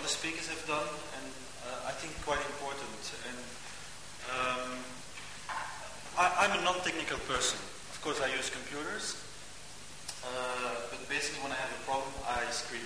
other speakers have done, and I think quite important. And I'm a non-technical person. Of course, I use computers, but basically when I have a problem, I scream.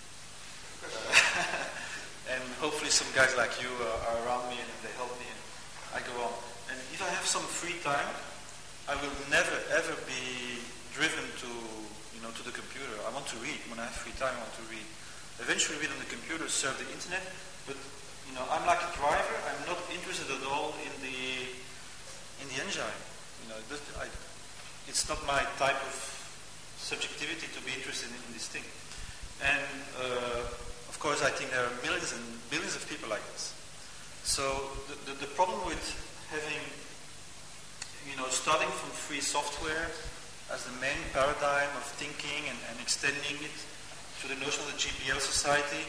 And hopefully some guys like you are around me and they help me and I go on. And if I have some free time, I will never ever be driven to the computer. I want to read. When I have free time, I want to read. Eventually read on the computer, surf the internet, but I'm like a driver. I'm not interested at all in the engine. It's not my type of subjectivity to be interested in this thing. And of course, I think there are millions and billions of people like this. So the problem with having, starting from free software as the main paradigm of thinking and extending it to the notion of the GPL society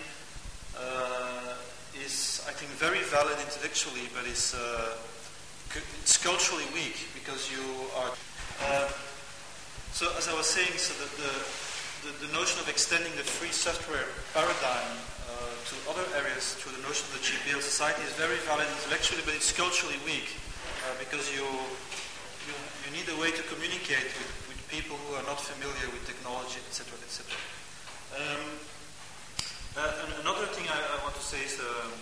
is, I think, very valid intellectually, but it's culturally weak because you are. So as I was saying, the notion of extending the free software paradigm to other areas through the notion of the GPL society is very valid intellectually, but it's culturally weak because you need a way to communicate with people who are not familiar with technology, etc., etc. Another thing I want to say is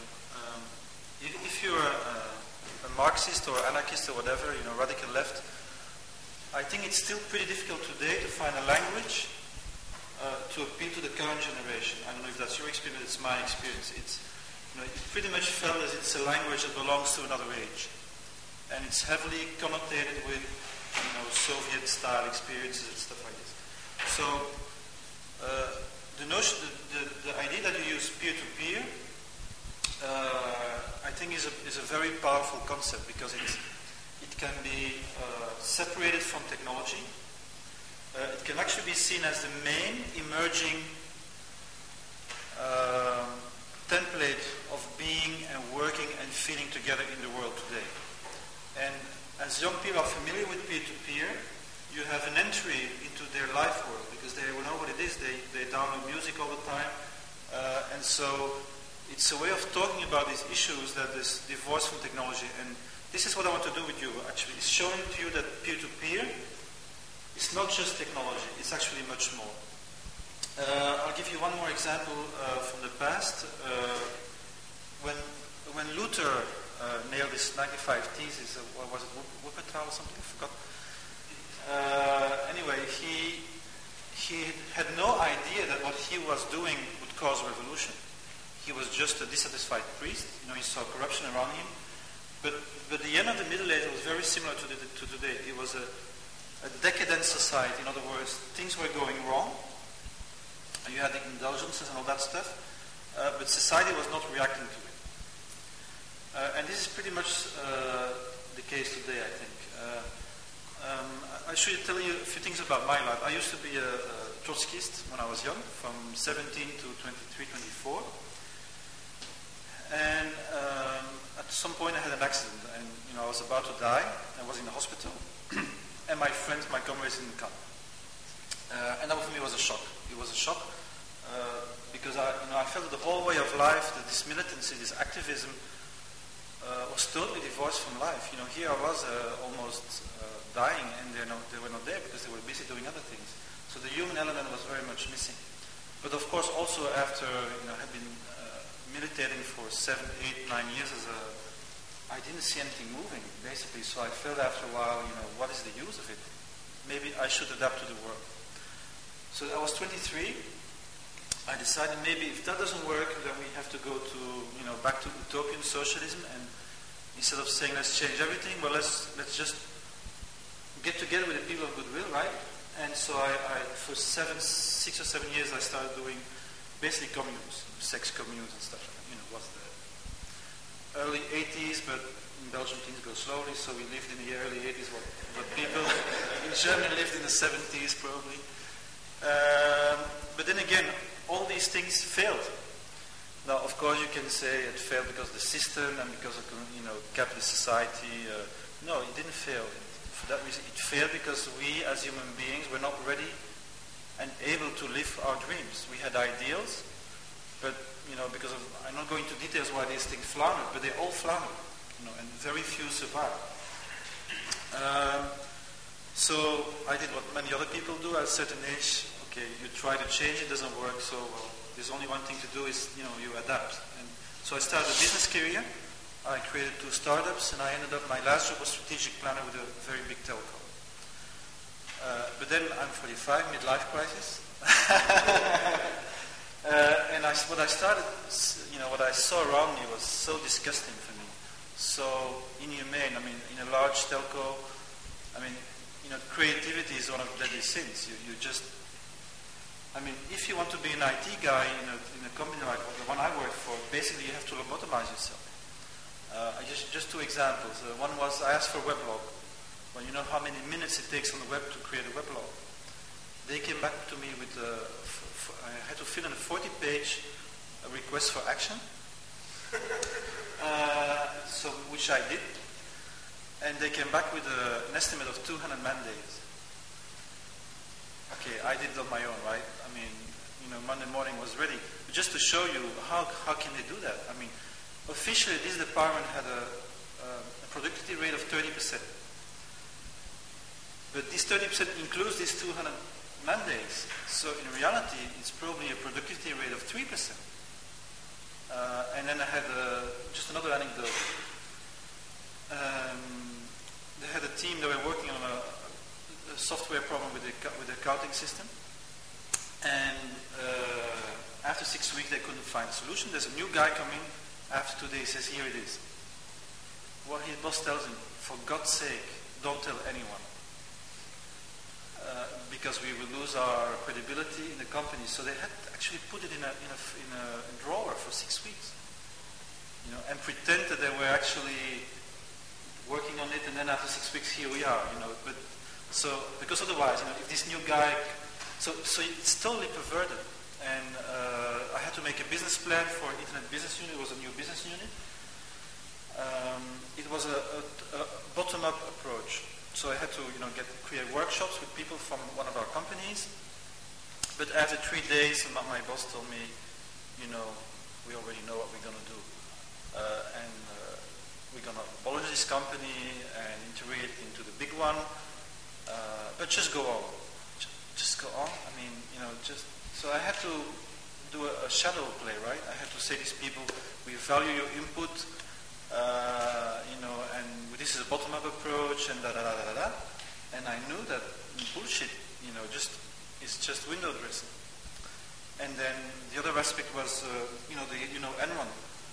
if you're a Marxist or anarchist or whatever, radical left, I think it's still pretty difficult today to find a language to appeal to the current generation. I don't know if that's your experience, it's my experience. It's pretty much felt as it's a language that belongs to another age. And it's heavily connotated with Soviet-style experiences and stuff like this. So the notion, the idea that you use peer-to-peer, I think is a very powerful concept because it can be separated from technology. It can actually be seen as the main emerging template of being and working and feeling together in the world today. And as young people are familiar with peer-to-peer, you have an entry into their life world because they know what it is. They download music all the time. And so it's a way of talking about these issues that is divorced from technology. And this is what I want to do with you, actually. It's showing to you that peer-to-peer is not just technology. It's actually much more. I'll give you one more example from the past. When Luther nailed his 95 thesis, what was it, Wuppertal or something? I forgot. Anyway, he had no idea that what he was doing would cause a revolution. He was just a dissatisfied priest. He saw corruption around him. But the end of the Middle Ages was very similar to today. It was a decadent society. In other words, things were going wrong. You had the indulgences and all that stuff. But society was not reacting to it. And this is pretty much the case today, I think. I should tell you a few things about my life. I used to be a Trotskyist when I was young, from 17 to 23, 24. And at some point I had an accident, and I was about to die. I was in the hospital, and my friends, my comrades didn't come. And that for me was a shock. It was a shock because I felt that the whole way of life, that this militancy, this activism, was totally divorced from life. Here I was almost dying, and they were not there because they were busy doing other things. So the human element was very much missing. But of course, also after had been militating for 7, 8, 9 years I didn't see anything moving, basically. So I felt after a while, what is the use of it? Maybe I should adapt to the world. So I was 23. I decided maybe if that doesn't work, then we have to go to, back to utopian socialism. And instead of saying let's change everything, well, let's just get together with the people of goodwill, right? And so I for 6 or 7 years, I started doing basically communes, sex communes and stuff. It was the early 80s, but in Belgium things go slowly, so we lived in the early 80s, what people in Germany lived in the 70s probably. But then again, all these things failed. Now, of course, you can say it failed because of the system and because of capitalist society. No, it didn't fail. For that reason, it failed because we, as human beings, were not ready and able to live our dreams. We had ideals, but because I'm not going into details why these things floundered, but they all floundered, and very few survived. So I did what many other people do at a certain age. Okay, you try to change, it doesn't work, so there's only one thing to do is, you adapt. And so I started a business career. I created 2 startups, and I ended up, my last job was strategic planner with a very big telco. But then I'm 45, midlife crisis. And what I started, what I saw around me was so disgusting for me. So inhumane. In a large telco, creativity is one of the deadly sins. You just, if you want to be an IT guy in a company like the one I worked for, basically you have to lobotomize yourself. Just 2 examples. One was I asked for a weblog. Well, you know how many minutes it takes on the web to create a weblog. They came back to me with I had to fill in a 40-page request for action, which I did, and they came back with an estimate of 200 man days. Okay, I did it on my own, right? Monday morning was ready. But just to show you how can they do that? Officially, this department had a productivity rate of 30%. But this 30% includes these 200 man days. So in reality, it's probably a productivity rate of 3%. And then I had just another anecdote. They had a team that were working on a software problem with the accounting system. And after 6 weeks, they couldn't find a solution. There's a new guy coming. After 2 days, he says, here it is. Well, his boss tells him, for God's sake, don't tell anyone. Because we will lose our credibility in the company. So they had actually put it in a drawer for 6 weeks. And pretend that they were actually working on it, and then after 6 weeks, here we are, But because otherwise, if this new guy, so it's totally perverted. And I had to make a business plan for Internet Business Unit. It was a new business unit. It was a bottom-up approach. So I had to, create workshops with people from one of our companies. But after 3 days, my boss told me, we already know what we're going to do. And we're going to abolish this company and integrate it into the big one. But just go on. Just go on. So I had to do a shadow play, right? I had to say to these people, we value your input, and this is a bottom-up approach, and da-da-da-da-da. And I knew that bullshit, it's just window dressing. And then the other aspect was, Enron.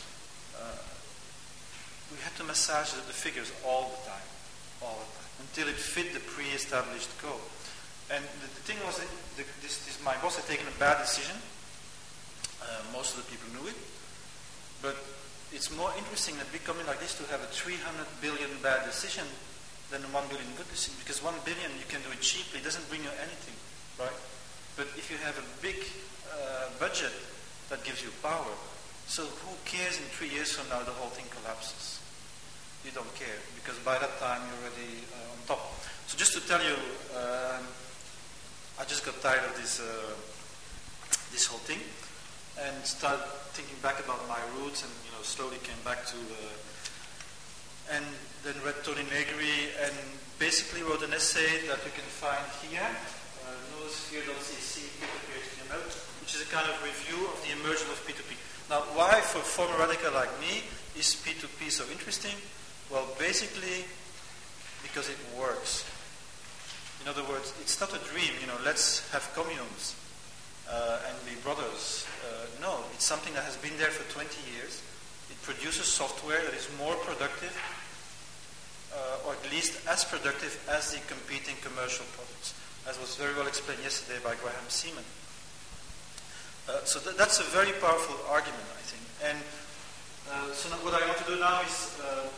We had to massage the figures all the time, until it fit the pre-established code. And the thing was, my boss had taken a bad decision. Most of the people knew it. But it's more interesting in a big company like this to have a 300 billion bad decision than a 1 billion good decision. Because 1 billion, you can do it cheaply. It doesn't bring you anything, right? But if you have a big budget, that gives you power. So who cares in 3 years from now the whole thing collapses? You don't care, because by that time you're already on top. So just to tell you, I just got tired of this whole thing, and started thinking back about my roots, and slowly came back to, and then read Tony Negri, and basically wrote an essay that you can find here, nosphere.cc, P2P, which is a kind of review of the emergence of P2P. Now, why for a former radical like me is P2P so interesting? Well, basically, because it works. In other words, it's not a dream, let's have communes and be brothers. No, it's something that has been there for 20 years. It produces software that is more productive, or at least as productive as the competing commercial products, as was very well explained yesterday by Graham Seaman. So that's a very powerful argument, I think. And so what I want to do now is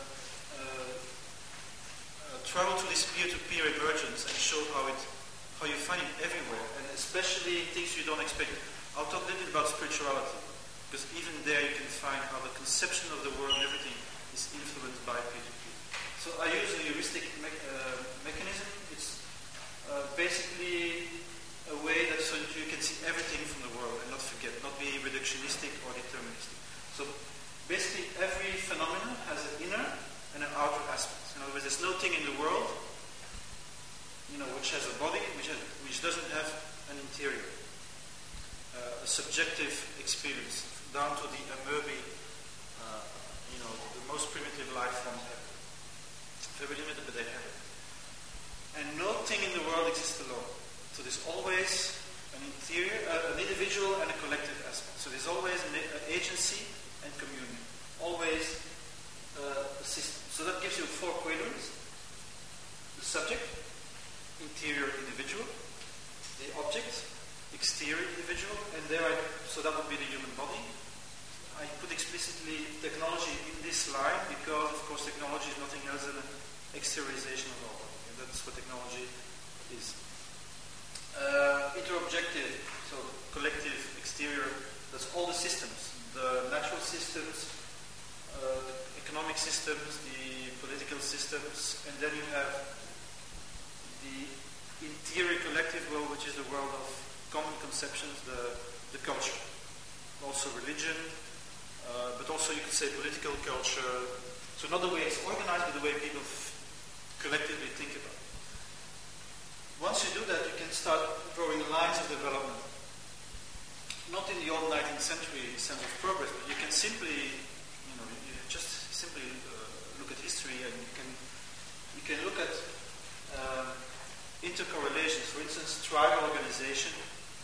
travel to this peer-to-peer emergence and show how you find it everywhere, and especially things you don't expect. I'll talk a little bit about spirituality, because even there you can find how the conception of the world and everything is influenced by P2P. So I use a heuristic mechanism. It's basically a way that so you can see everything from the world and not forget, not be reductionistic or deterministic. phenomenon has an inner and an outer aspect. In other words, there's no thing in the world, which has a body, which doesn't have an interior, a subjective experience, down to the amoeba, the most primitive life forms ever. Very limited, but they have it. And no thing in the world exists alone. So there's always an interior, an individual and a collective aspect. So there's always an agency and communion. Always a system. So that gives you 4 quadrants. The subject, interior individual. The object, exterior individual. And so that would be the human body. I put explicitly technology in this line because, of course, technology is nothing else than an exteriorization of our body. And that's what technology is. Interobjective, so collective, exterior, that's all the systems. The natural systems, the economic systems, the political systems, and then you have the interior collective world, which is the world of common conceptions, the culture. Also religion, but also you could say political culture. So not the way it's organized, but the way people collectively think about it. Once you do that, you can start drawing lines of development. Not in the old 19th century sense of progress, but you can simply, look at history, and you can look at intercorrelations. For instance, tribal organization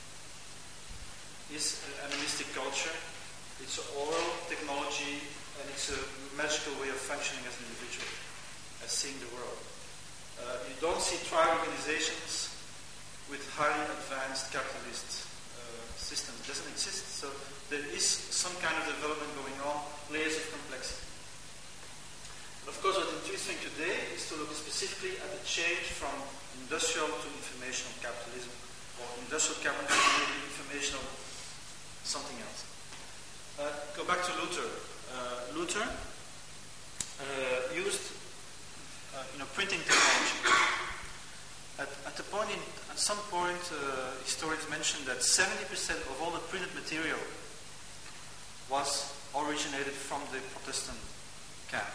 is an animistic culture. It's an oral technology, and it's a magical way of functioning as an individual, as seeing the world. You don't see tribal organizations with highly advanced capitalist systems. It doesn't exist. So there is some kind of development going on, layers of complexity. But of course, what's interesting today is to look specifically at the change from industrial to informational capitalism, or industrial capitalism to informational something else. Go back to Luther. Luther used printing technology. At some point, historians mentioned that 70% of all the printed material was originated from the Protestant camp.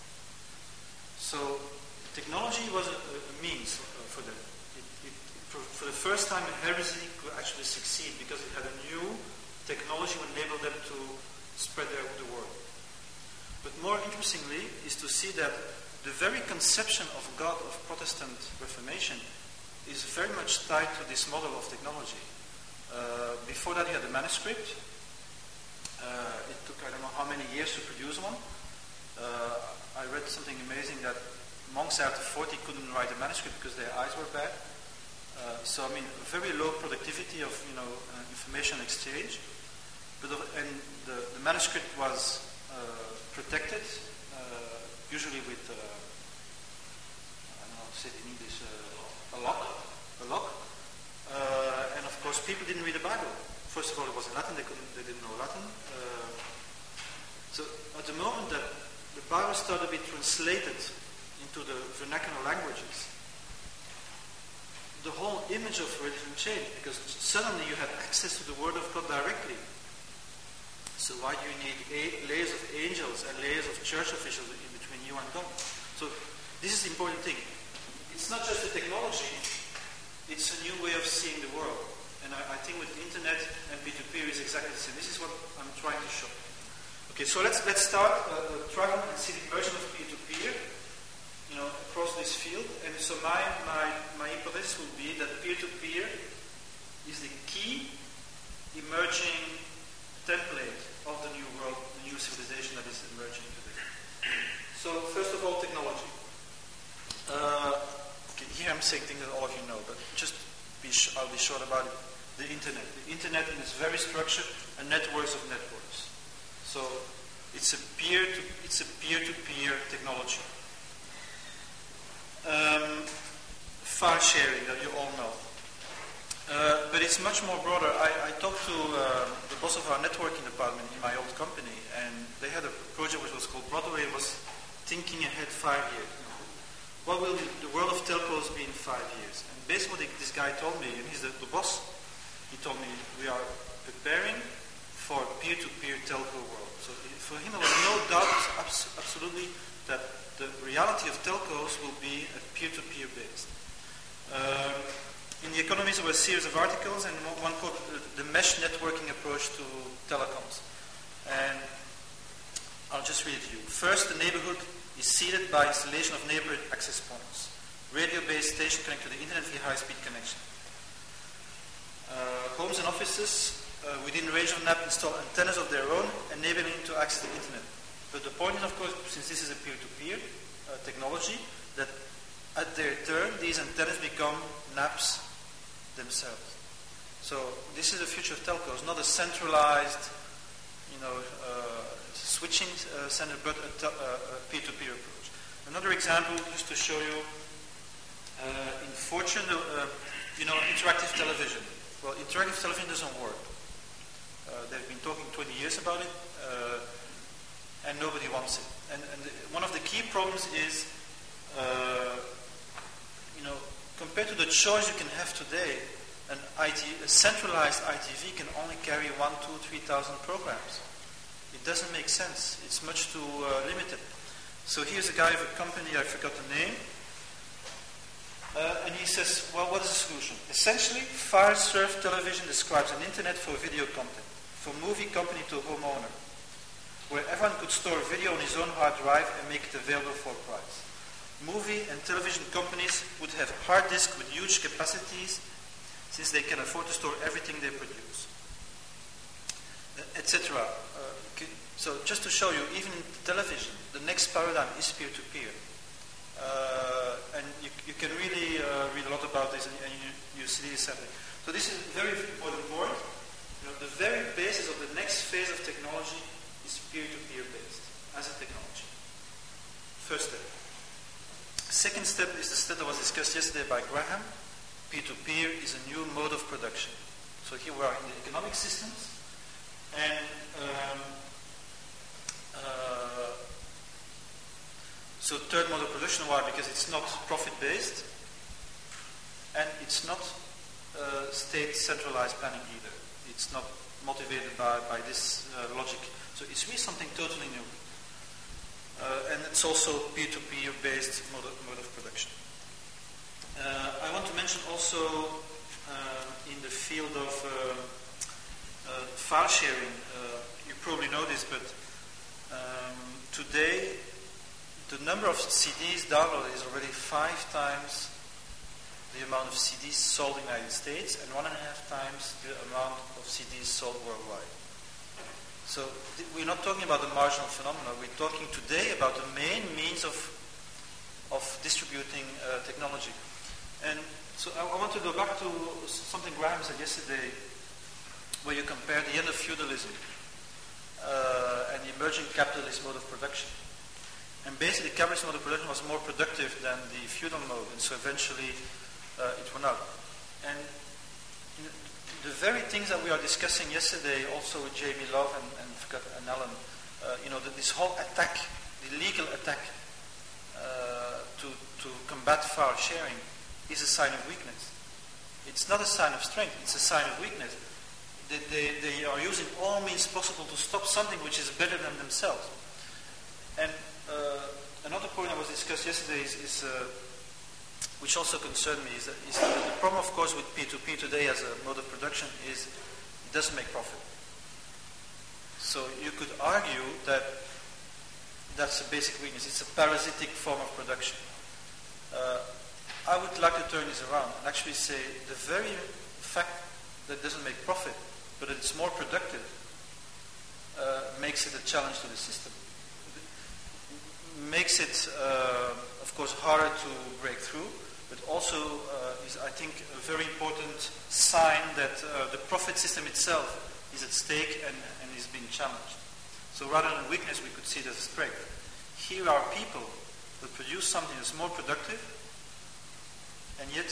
So technology was a means for them. For the first time, heresy could actually succeed because it had a new technology would enable them to spread the word. But more interestingly is to see that the very conception of God of Protestant Reformation is very much tied to this model of technology. Before that, he had a manuscript. It took I don't know how many years to produce one. I read something amazing that monks after 40 couldn't write a manuscript because their eyes were bad. Very low productivity of information exchange. But the manuscript was protected, usually with I don't know how to say it in English, a lock. And of course, people didn't read the Bible. First of all, it was in Latin; they didn't know Latin. So at the moment that the Bible started to be translated into the vernacular languages, the whole image of religion changed because suddenly you had access to the Word of God directly. So why do you need layers of angels and layers of church officials in between you and God? So this is the important thing. It's not just the technology, it's a new way of seeing the world. And I think with the internet and P2P is exactly the same. This is what I'm trying to show. Okay, so let's start a travel and civic version of peer-to-peer, across this field. And so my hypothesis would be that peer-to-peer is the key emerging template of the new world, the new civilization that is emerging today. So first of all, technology. Here I'm saying things that all of you know, but just I'll be short about it. The internet. The internet in its very structure and networks of networks. So it's a peer-to-peer technology. File sharing that you all know. But it's much more broader. I talked to the boss of our networking department in my old company, and they had a project which was called Broadway. It was thinking ahead 5 years. What will the world of telcos be in 5 years? And basically what this guy told me, and he's the boss, he told me we are preparing for peer-to-peer telco world. So for him, there was no doubt absolutely that the reality of telcos will be peer-to-peer based. In The Economist, there was a series of articles, and one called the mesh networking approach to telecoms. And I'll just read it to you. First, the neighborhood is seeded by installation of neighborhood access points, radio-based station connected to the internet via high-speed connection. Homes and offices within range of NAP install antennas of their own, enabling them to access the internet. But the point is, of course, since this is a peer-to-peer technology, that at their turn, these antennas become NAPs themselves. So this is the future of telcos, not a centralized, switching center, but a peer-to-peer approach. Another example, just to show you, in Fortune, interactive television. Well, interactive television doesn't work. They've been talking 20 years about it, and nobody wants it. And one of the key problems is, compared to the choice you can have today, a centralized ITV can only carry 1,000, 2,000, 3,000 programs. It doesn't make sense. It's much too limited. So here's a guy of a company, I forgot the name, and he says, well, what is the solution? Essentially, Firesurf Television describes an internet for video content, from movie company to homeowner, where everyone could store video on his own hard drive and make it available for a price. Movie and television companies would have hard disks with huge capacities, since they can afford to store everything they produce, etc. So just to show you, even in television, the next paradigm is peer-to-peer. And you can really read a lot about this, and you see this happening. So this is a very important point. The very basis of the next phase of technology is peer-to-peer based as a technology. First step. Second step is the step that was discussed yesterday by Graham. Peer-to-peer is a new mode of production. So here we are in the economic systems, and so third mode of production, why? Because it's not profit-based, and it's not state centralized planning either. It's not motivated by this logic. So it's really something totally new. And it's also peer-to-peer based mode of production. I want to mention also in the field of file sharing, you probably know this, but today the number of CDs downloaded is already 5 times the amount of CDs sold in the United States and 1.5 times the amount of CDs sold worldwide. So we're not talking about the marginal phenomenon. We're talking today about the main means of distributing technology. And so I want to go back to something Graham said yesterday, where you compare the end of feudalism and the emerging capitalist mode of production. And basically, the capitalist mode of production was more productive than the feudal mode, and so eventually it went out. And the very things that we are discussing yesterday, also with Jamie Love and Alan, this whole attack, the legal attack to combat file sharing, is a sign of weakness. It's not a sign of strength, it's a sign of weakness. They are using all means possible to stop something which is better than themselves. And another point that was discussed yesterday is which also concerned me, is that the problem, of course, with P2P today as a mode of production is it doesn't make profit. So you could argue that that's a basic weakness. It's a parasitic form of production. I would like to turn this around and actually say the very fact that it doesn't make profit, but it's more productive, makes it a challenge to the system. Makes it, of course, harder to break through, but also is, I think, a very important sign that the profit system itself is at stake and is being challenged. So rather than weakness, we could see it as a strength. Here are people that produce something that's more productive, and yet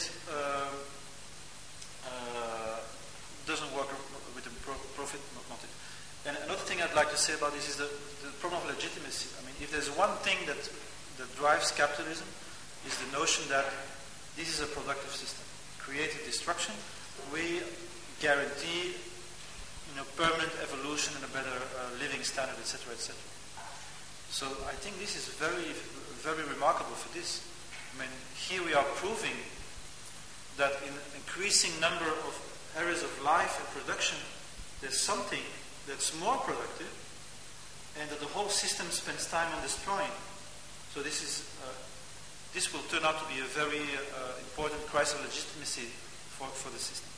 doesn't work with the profit motive. And another thing I'd like to say about this is the problem of legitimacy. I mean, if there's one thing that drives capitalism, is the notion that this is a productive system. Creative destruction, we guarantee, permanent evolution and a better living standard, etc., etc. So I think this is very, very remarkable for this. I mean, here we are proving that in an increasing number of areas of life and production, there's something that's more productive, and that the whole system spends time on destroying. So this will turn out to be a very important crisis of legitimacy for the system.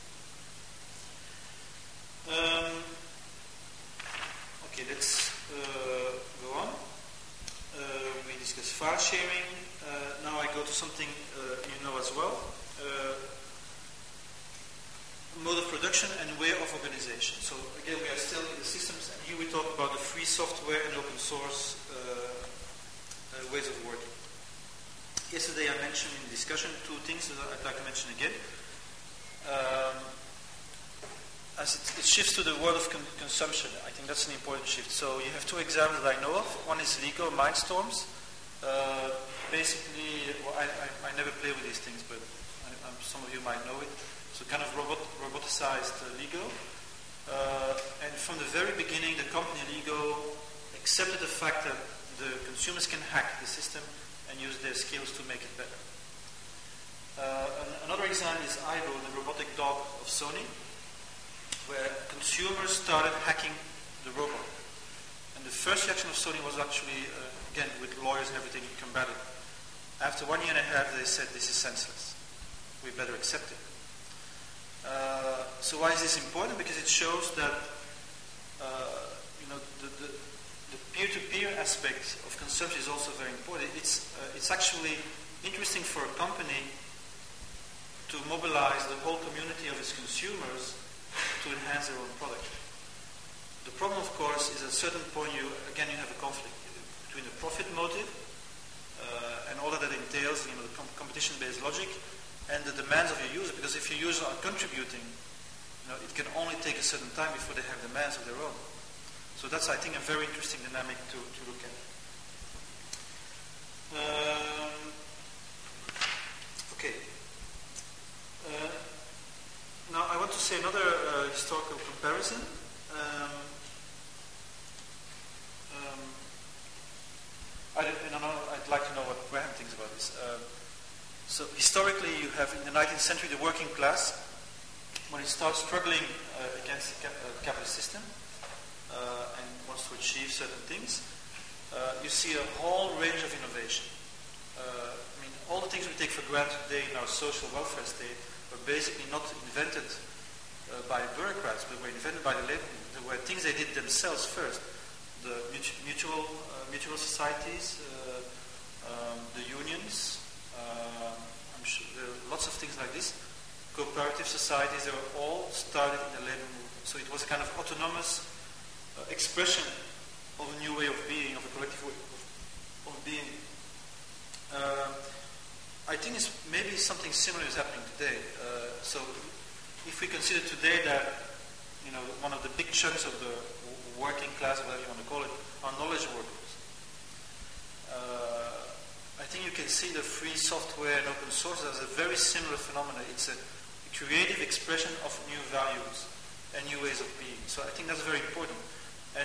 Okay, let's go on. We discussed file sharing. Now I go to something you know as well. Mode of production and way of organization. So again, we are still in the systems, and here we talk about the free software and open source ways of working. Yesterday I mentioned in discussion two things that I'd like to mention again. As it shifts to the world of consumption, I think that's an important shift. So you have two examples that I know of. One is Lego Mindstorms. Basically, well, I never play with these things, but some of you might know it. So kind of roboticized Lego. And from the very beginning, the company Lego accepted the fact that the consumers can hack the system and use their skills to make it better. Another example is Aibo, the robotic dog of Sony, where consumers started hacking the robot. And the first reaction of Sony was actually, again, with lawyers and everything, combative. After 1 year and a half, they said, this is senseless. We better accept it. So why is this important? Because it shows that the peer-to-peer aspect of consumption is also very important. It's actually interesting for a company to mobilize the whole community of its consumers to enhance their own product. The problem, of course, is at a certain point you have a conflict between the profit motive and all that entails, the competition-based logic, and the demands of your user. Because if your users are contributing, it can only take a certain time before they have demands of their own. So that's, I think, a very interesting dynamic to look at. Okay. Now I want to say another historical comparison. I'd like to know what Graham thinks about this. So historically, you have in the 19th century the working class, when it starts struggling against the capitalist system and wants to achieve certain things, you see a whole range of innovation. All the things we take for granted today in our social welfare state were basically not invented by bureaucrats, but were invented by the labor movement. There were things they did themselves first. The mutual societies, the unions, I'm sure there are lots of things like this. Cooperative societies, they were all started in the labor movement. So it was a kind of autonomous expression of a new way of being, of a collective way of being. I think maybe something similar is happening today. So if we consider today that one of the big chunks of the working class, whatever you want to call it, are knowledge workers. I think you can see the free software and open source as a very similar phenomenon. It's a creative expression of new values and new ways of being. So I think that's very important. And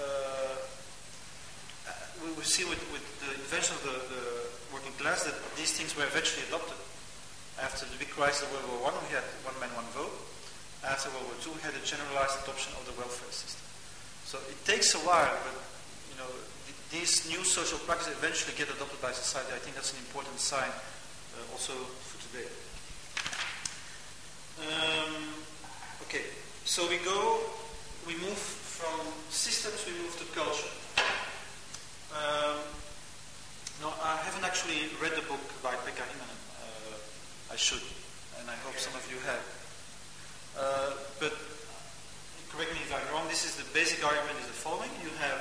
we see with the invention of the working class that these things were eventually adopted. After the big crisis of World War I, we had one man, one vote. After World War II, we had a generalized adoption of the welfare system. So it takes a while, but these new social practices eventually get adopted by society. I think that's an important sign also for today. Okay, so we move from systems, we move to culture. No, I haven't actually read the book by Pekka Himanen. I should, and I hope some of you have. But correct me if I'm wrong, this is the basic argument is the following. You have,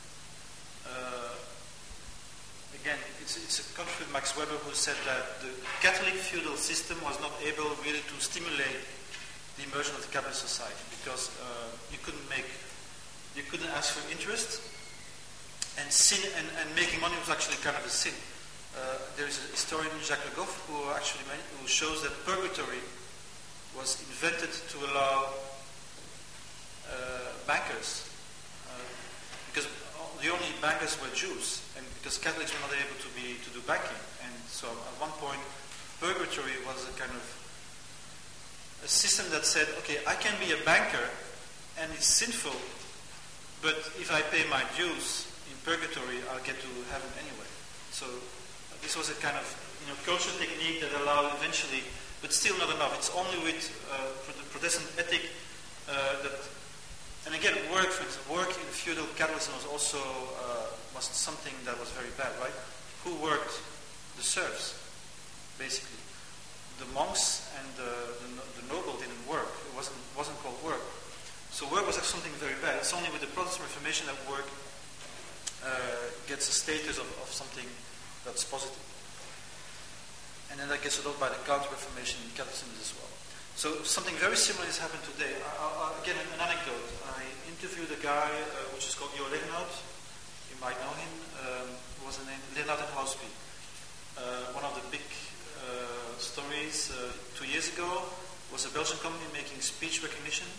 again, it's a conflict with Max Weber, who said that the Catholic feudal system was not able really to stimulate the emergence of the capitalist society because you couldn't ask for interest, and sin and making money was actually kind of a sin. There is a historian, Jacques Le Goff, who shows that purgatory was invented to allow bankers, because the only bankers were Jews, and because Catholics were not able to do banking. And so at one point, purgatory was a kind of a system that said, okay, I can be a banker, and it's sinful, but if I pay my dues in purgatory, I'll get to heaven anyway. So this was a kind of cultural technique that allowed eventually, but still not enough. It's only with the Protestant ethic that, and again, work, for instance, work in feudal Catholicism was also was something that was very bad, right? Who worked? The serfs, basically. The monks and the noble didn't work. It wasn't called work. So work was something very bad. It's only with the Protestant Reformation that work gets a status of something that's positive. And then that gets adopted by the Counter-Reformation in Catholicism as well. So something very similar has happened today. Again, an anecdote. I interviewed a guy which is called Jo Legenhout. You might know him. What was the name? Leonard and Housby. One of the big stories 2 years ago was a Belgian company making speech recognition.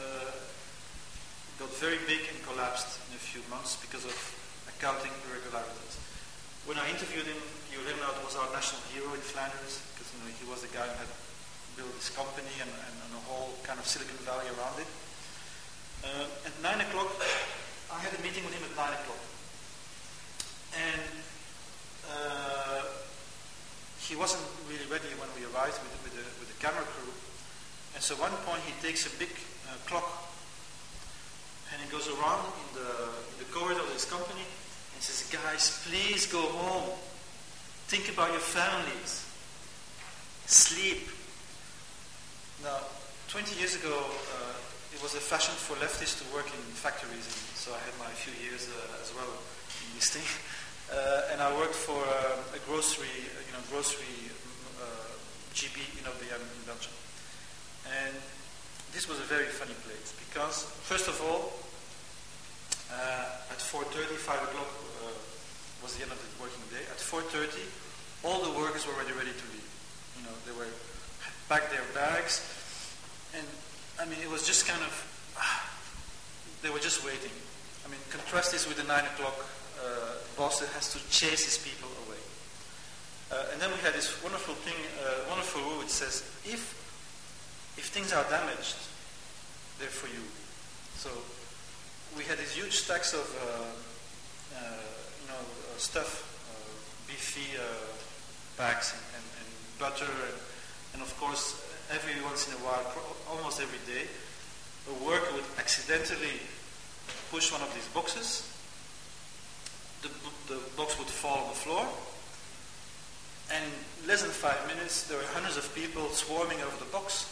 Got very big and collapsed in a few months because of accounting irregularities. When I interviewed him, Jo Legenhout was our national hero in Flanders because he was the guy who had built this company and a whole kind of Silicon Valley around it. At 9 o'clock, I had a meeting with him at 9 o'clock. And he wasn't really ready when we arrived with the camera crew. And so at one point he takes a big clock and he goes around in the corridor of his company and says, guys, please go home. Think about your families. Sleep. Now, 20 years ago, it was a fashion for leftists to work in factories, and so I had my few years as well in this thing. And I worked for a grocery GB in Belgium. And this was a very funny place because, first of all, at 4:30, 5 o'clock was the end of the working day. At 4:30, all the workers were already ready to leave. They were packed their bags, and I mean, it was just kind of they were just waiting. I mean, contrast this with the 9 o'clock boss that has to chase his people away. And then we had this wonderful thing, wonderful rule which says, if things are damaged, they're for you. So we had these huge stacks of stuff, beefy bags and butter, and of course, every once in a while, almost every day, a worker would accidentally push one of these boxes. The box would fall on the floor, and in less than 5 minutes, there were hundreds of people swarming over the box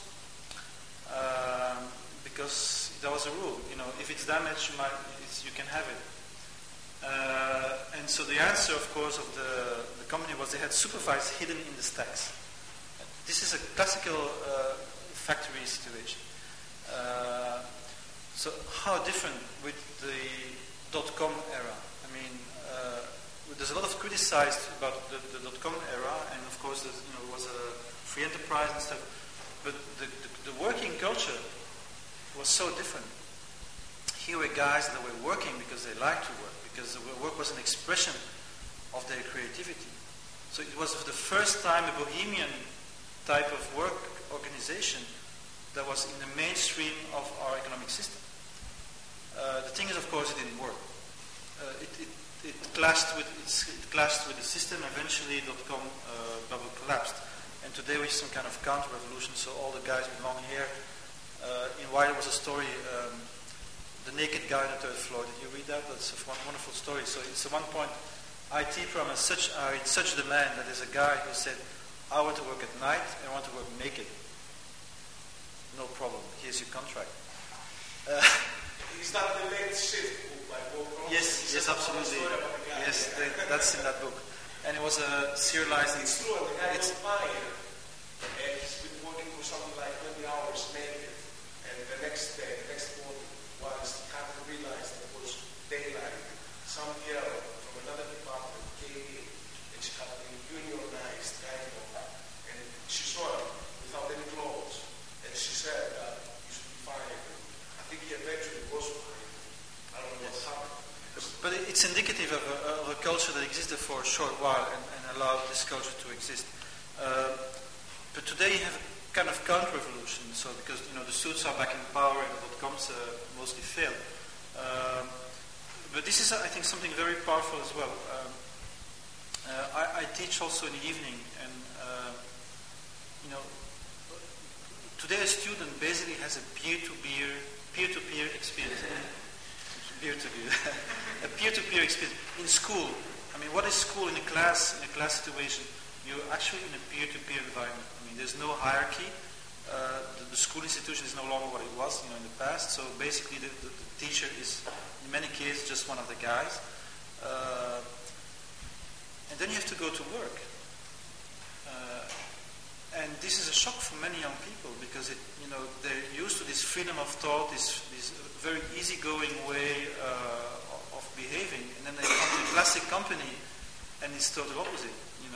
because that was a rule. If it's damaged, you can have it. And so the answer, of course, of the company was they had supervisors hidden in the stacks. This is a classical factory situation. So how different with the .com era? I mean, there's a lot of criticized about the .com era, and of course, it was a free enterprise and stuff. But the working culture was so different. Here were guys that were working because they liked to work, because the work was an expression of their creativity. So it was for the first time a bohemian type of work organization that was in the mainstream of our economic system. The thing is, of course, it didn't work. It clashed with the system. Eventually, .com bubble collapsed, and today we see some kind of counter-revolution. So all the guys with long hair. In Why there was a story, the naked guy on the third floor. Did you read that? That's a wonderful story. So it's at one point, IT programs are in such demand that there's a guy who said, "I want to work at night and I want to work naked." No problem. Here's your contract. Is that the latest shift book by Bob Ross? Yes, absolutely. Yes, that's in that book. And it was a serialized. It's true. The guy was fine, and he's been working for something like 20 hours naked. And the next day, the next morning, once he hadn't realized it was daylight, some girl from another department came in, and she had been unionized, and she saw him without any clothes, and she said, "You should be fired." I think he eventually it's indicative of a culture that existed for a short while and allowed this culture to exist. But today you have a kind of counter-revolution, so because the suits are back in power and the dot-coms mostly fail. But this is, I think, something very powerful as well. I teach also in the evening, and today a student basically has a peer-to-peer experience. A peer-to-peer experience in school. I mean, what is school in a class situation? You're actually in a peer-to-peer environment. I mean, there's no hierarchy. The school institution is no longer what it was, in the past. So basically, the teacher is, in many cases, just one of the guys. And then you have to go to work. And this is a shock for many young people because they're used to this freedom of thought, this very easygoing way of behaving, and then they come to a classic company, and it's total opposite.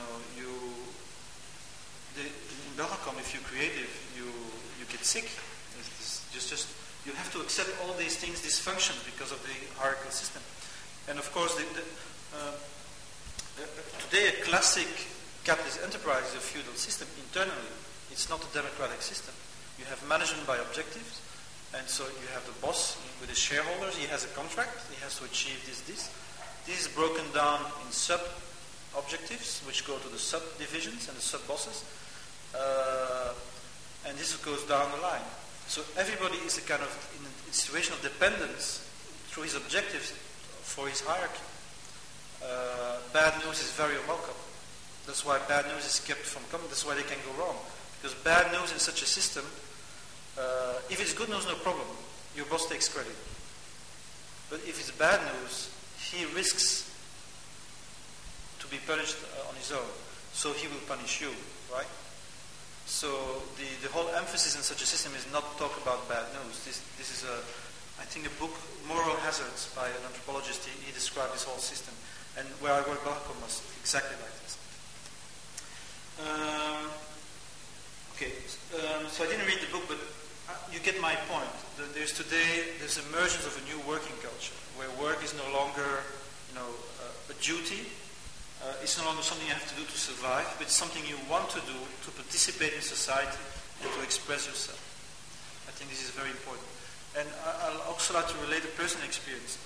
In Belgacom, if you're creative, you get sick. Just you have to accept all these things, these functions, because of the hierarchical system. And of course, today a classic capitalist enterprise is a feudal system internally. It's not a democratic system. You have management by objectives, and so you have the boss with his shareholders. He has a contract. He has to achieve this. This is broken down in sub-objectives, which go to the subdivisions and the sub-bosses, and this goes down the line. So everybody is in a situation of dependence through his objectives for his hierarchy. Bad news is very unwelcome. That's why bad news is kept from coming. That's why they can go wrong. Because bad news in such a system, if it's good news, no problem. Your boss takes credit. But if it's bad news, he risks to be punished on his own. So he will punish you, right? So the whole emphasis in such a system is not talk about bad news. This is I think a book, Moral Hazards, by an anthropologist. He described this whole system. And where I work, Belgacom was exactly like this. So I didn't read the book, but you get my point. There's emergence of a new working culture where work is no longer, a duty. It's no longer something you have to do to survive, but it's something you want to do to participate in society and to express yourself. I think this is very important. And I'll also like to relate a personal experience.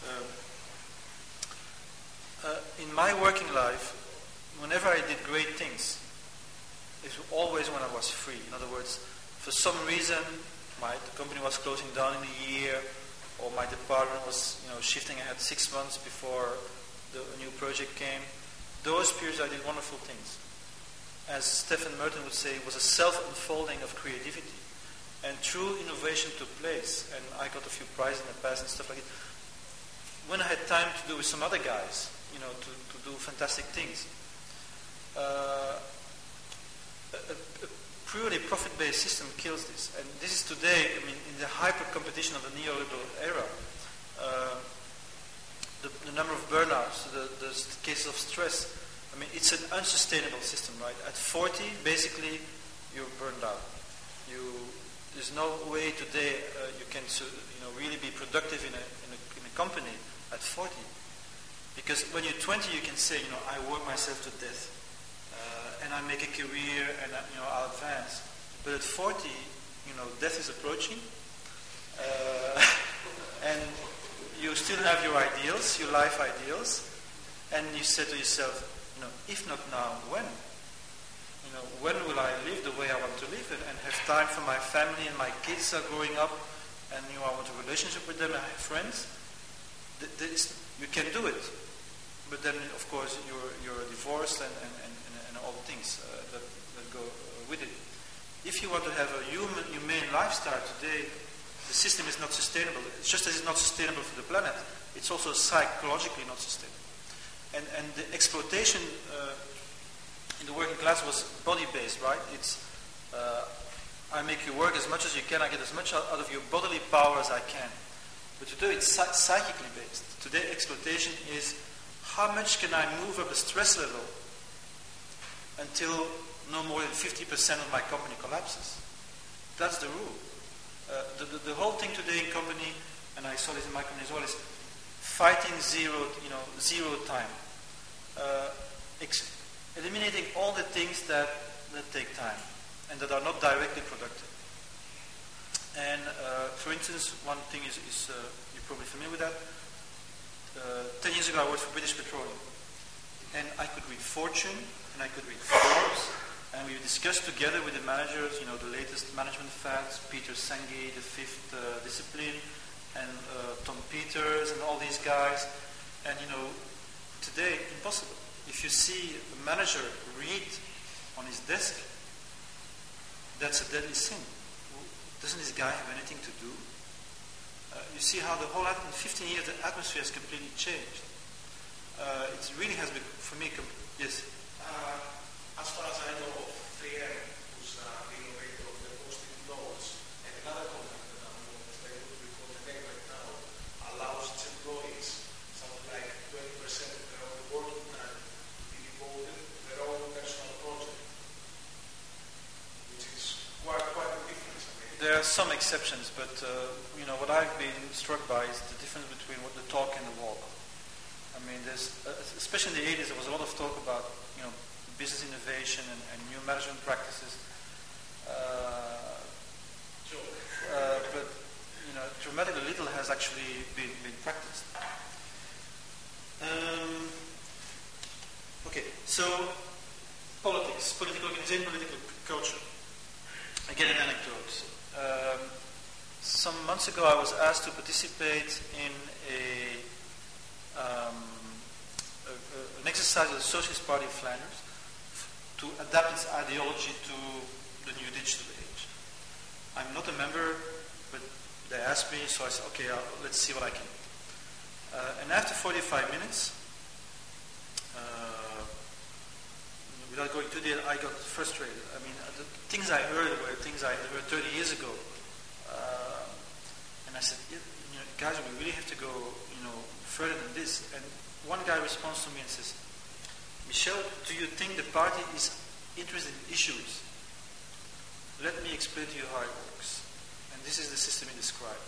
In my working life, whenever I did great things, it was always when I was free. In other words, for some reason, the company was closing down in a year, or my department was, shifting ahead 6 months before a new project came. Those periods I did wonderful things. As Stephen Merton would say, it was a self-unfolding of creativity. And true innovation took place. And I got a few prizes in the past and stuff like it. When I had time to do with some other guys, to do fantastic things. A purely profit-based system kills this. And this is today, in the hyper-competition of the neoliberal era, the number of burnouts, the cases of stress, it's an unsustainable system, right? At 40, basically, you're burned out. There's no way today you can really be productive in a company at 40. Because when you're 20, you can say, I work myself to death. And I make a career, and I'll advance. But at 40, death is approaching, and you still have your ideals, your life ideals, and you say to yourself, if not now, when? When will I live the way I want to live and have time for my family and my kids are growing up, and I want a relationship with them, and I have friends? You can do it, but then of course you're divorced and all the things that go with it. If you want to have a humane lifestyle today, the system is not sustainable. It's just as it's not sustainable for the planet, it's also psychologically not sustainable. And the exploitation in the working class was body-based, right? It's I make you work as much as you can, I get as much out of your bodily power as I can. But today it's psychically based. Today exploitation is how much can I move up the stress level until no more than 50% of my company collapses. That's the rule. The whole thing today in company, and I saw this in my company as well, is fighting zero time, eliminating all the things that take time and that are not directly productive. And for instance, one thing is you're probably familiar with that. 10 years ago I worked for British Petroleum, and I could read Fortune and I could read Forbes, and we discussed together with the managers, the latest management fads, Peter Senge, the Fifth Discipline, and Tom Peters and all these guys. And today, impossible. If you see a manager read on his desk, that's a deadly sin. Doesn't this guy have anything to do? You see how in 15 years the atmosphere has completely changed. It really has been, for me, yes? As far as I know, 3M, who's the innovator of the Post-it notes, and another company that I'm not very good to recall the name right now, allows its employees something like 20% of their own working time to be devoted to their own personal project, which is quite a difference. There are some exceptions, but what I've been struck by is the difference between the talk and the walk. I mean, there's, especially in the 80s, there was a lot of talk about business innovation and new management practices. But dramatically little has actually been practiced. Okay, so politics, political organization, political culture. Again, an anecdote. Some months ago, I was asked to participate in an exercise of the Socialist Party of Flanders to adapt its ideology to the new digital age. I'm not a member, but they asked me, so I said, okay, let's see what I can do. And after 45 minutes, without going too deep, I got frustrated. I mean, the things I heard were things I heard 30 years ago. And I said, guys, we really have to go, further than this. And one guy responds to me and says, Michel, do you think the party is interested in issues? Let me explain to you how it works. And this is the system he described.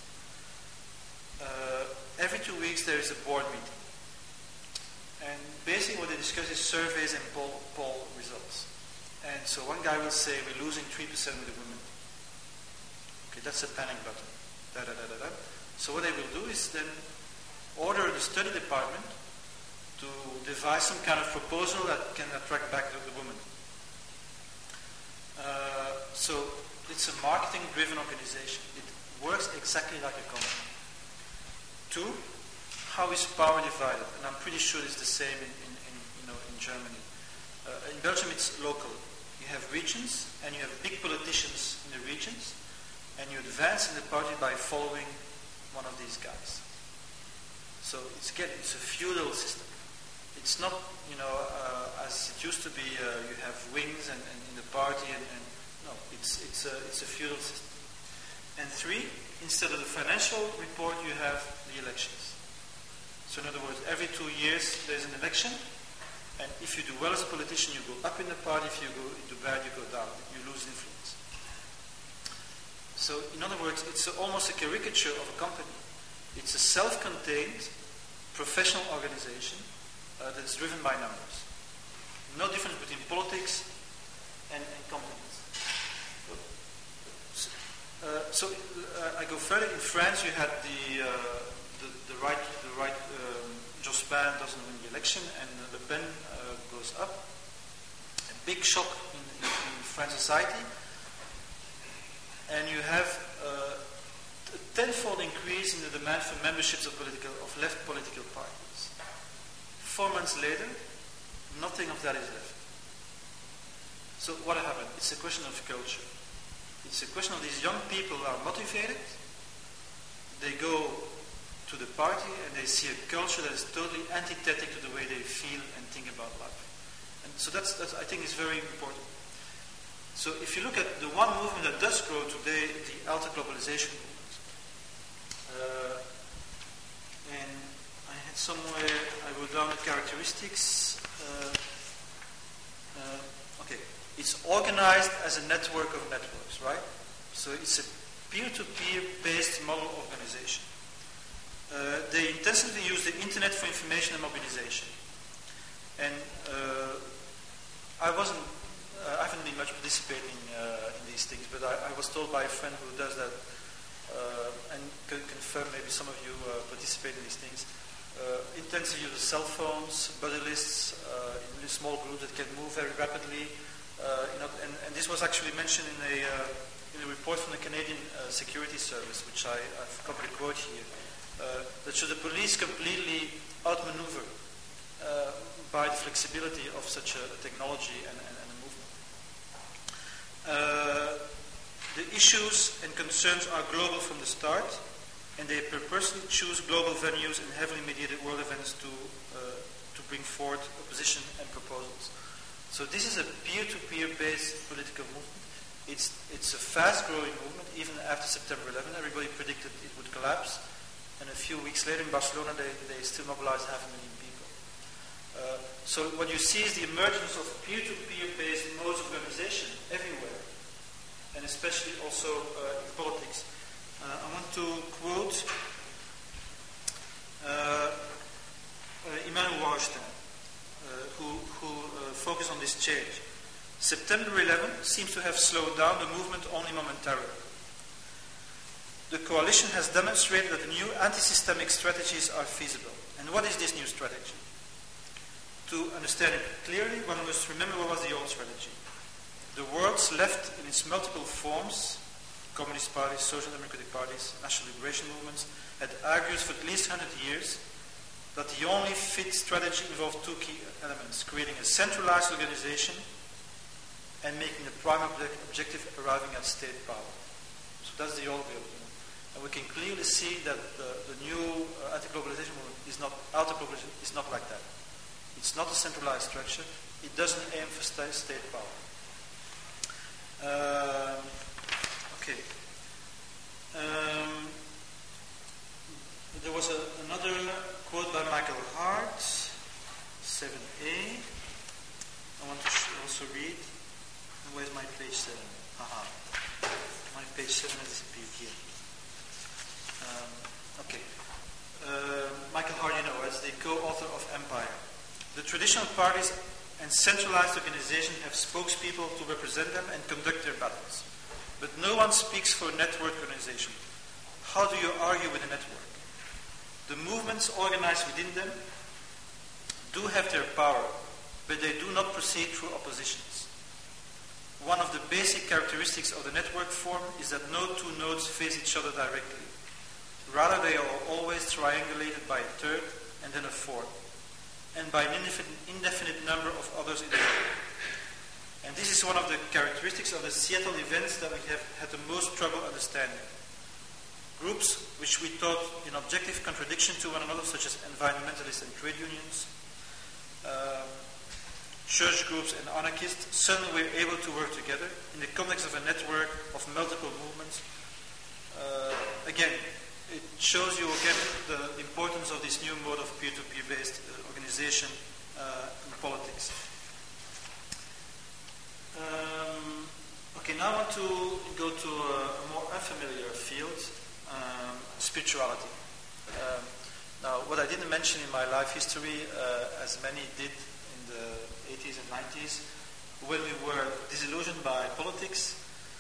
Every 2 weeks there is a board meeting. And basically what they discuss is surveys and poll results. And so one guy will say, we're losing 3% of the women. Okay, that's a panic button. So what they will do is then order the study department to devise some kind of proposal that can attract back the women. So it's a marketing-driven organization. It works exactly like a company. 2, how is power divided? And I'm pretty sure it's the same in Germany. In Belgium, it's local. You have regions, and you have big politicians in the regions, and you advance in the party by following one of these guys. So it's a feudal system. It's not, as it used to be. You have wings and in the party, and no, it's a feudal system. And 3, instead of the financial report, you have the elections. So in other words, every 2 years there's an election, and if you do well as a politician, you go up in the party. If you do bad, you go down. You lose influence. So in other words, it's almost a caricature of a company. It's a self-contained professional organization that's driven by numbers. No difference between politics and companies. I go further. In France, you had the right Jospin doesn't win the election, and Le Pen goes up. A big shock in French society, and you have a tenfold increase in the demand for memberships of left political parties. 4 months later, nothing of that is left. So what happened? It's a question of culture. It's a question of these young people are motivated. They go to the party and they see a culture that is totally antithetic to the way they feel and think about life. And so that's I think is very important. So if you look at the one movement that does grow today, the alter-globalization movement. And I had somewhere, I wrote down the characteristics. Okay, it's organized as a network of networks, right? So it's a peer-to-peer based model organization. they intensively use the internet for information and mobilization. And I haven't been much participating in these things, but I was told by a friend who does that, and can confirm maybe some of you participate in these things. Intensive use of cell phones, buddy lists, in really small groups that can move very rapidly. And this was actually mentioned in a report from the Canadian Security Service, which I've copied a quote here, that shows the police completely outmaneuver by the flexibility of such a technology and a movement. The issues and concerns are global from the start, and they purposely choose global venues and heavily mediated world events to bring forward a position and proposals. So this is a peer-to-peer based political movement. It's a fast-growing movement. Even after September 11, everybody predicted it would collapse, and a few weeks later in Barcelona, they still mobilized 500,000 people. So what you see is the emergence of peer-to-peer based modes of organization everywhere, and especially also in politics. I want to quote Immanuel Wallerstein, who focused on this change. September 11 seems to have slowed down the movement only momentarily. The coalition has demonstrated that the new anti-systemic strategies are feasible. And what is this new strategy? To understand it clearly, one must remember what was the old strategy. The world's left in its multiple forms, communist parties, social democratic parties, national liberation movements, had argued for at least 100 years that the only fit strategy involved two key elements: creating a centralized organization and making the prime objective arriving at state power. So that's the old way of doing it. And we can clearly see that the new anti-globalization movement is not, anti-globalization is not like that. It's not a centralized structure. It doesn't aim for state power. Okay. There was another quote by Michael Hart, 7a. I want to also read. Where's my page 7? Aha. My page 7 has disappeared here. Okay. Michael Hart, as the co-author of Empire. The traditional parties and centralized organizations have spokespeople to represent them and conduct their battles. But no one speaks for a network organization. How do you argue with a network? The movements organized within them do have their power, but they do not proceed through oppositions. One of the basic characteristics of the network form is that no two nodes face each other directly. Rather, they are always triangulated by a third and then a fourth, and by an indefinite number of others in the group. And this is one of the characteristics of the Seattle events that we have had the most trouble understanding. Groups which we thought in objective contradiction to one another, such as environmentalists and trade unions, church groups and anarchists, suddenly were able to work together in the context of a network of multiple movements. Again, it shows you again the importance of this new mode of peer-to-peer based organization in politics. Okay, now I want to go to a more unfamiliar field, spirituality. Now, what I didn't mention in my life history, as many did in the 80s and 90s, when we were disillusioned by politics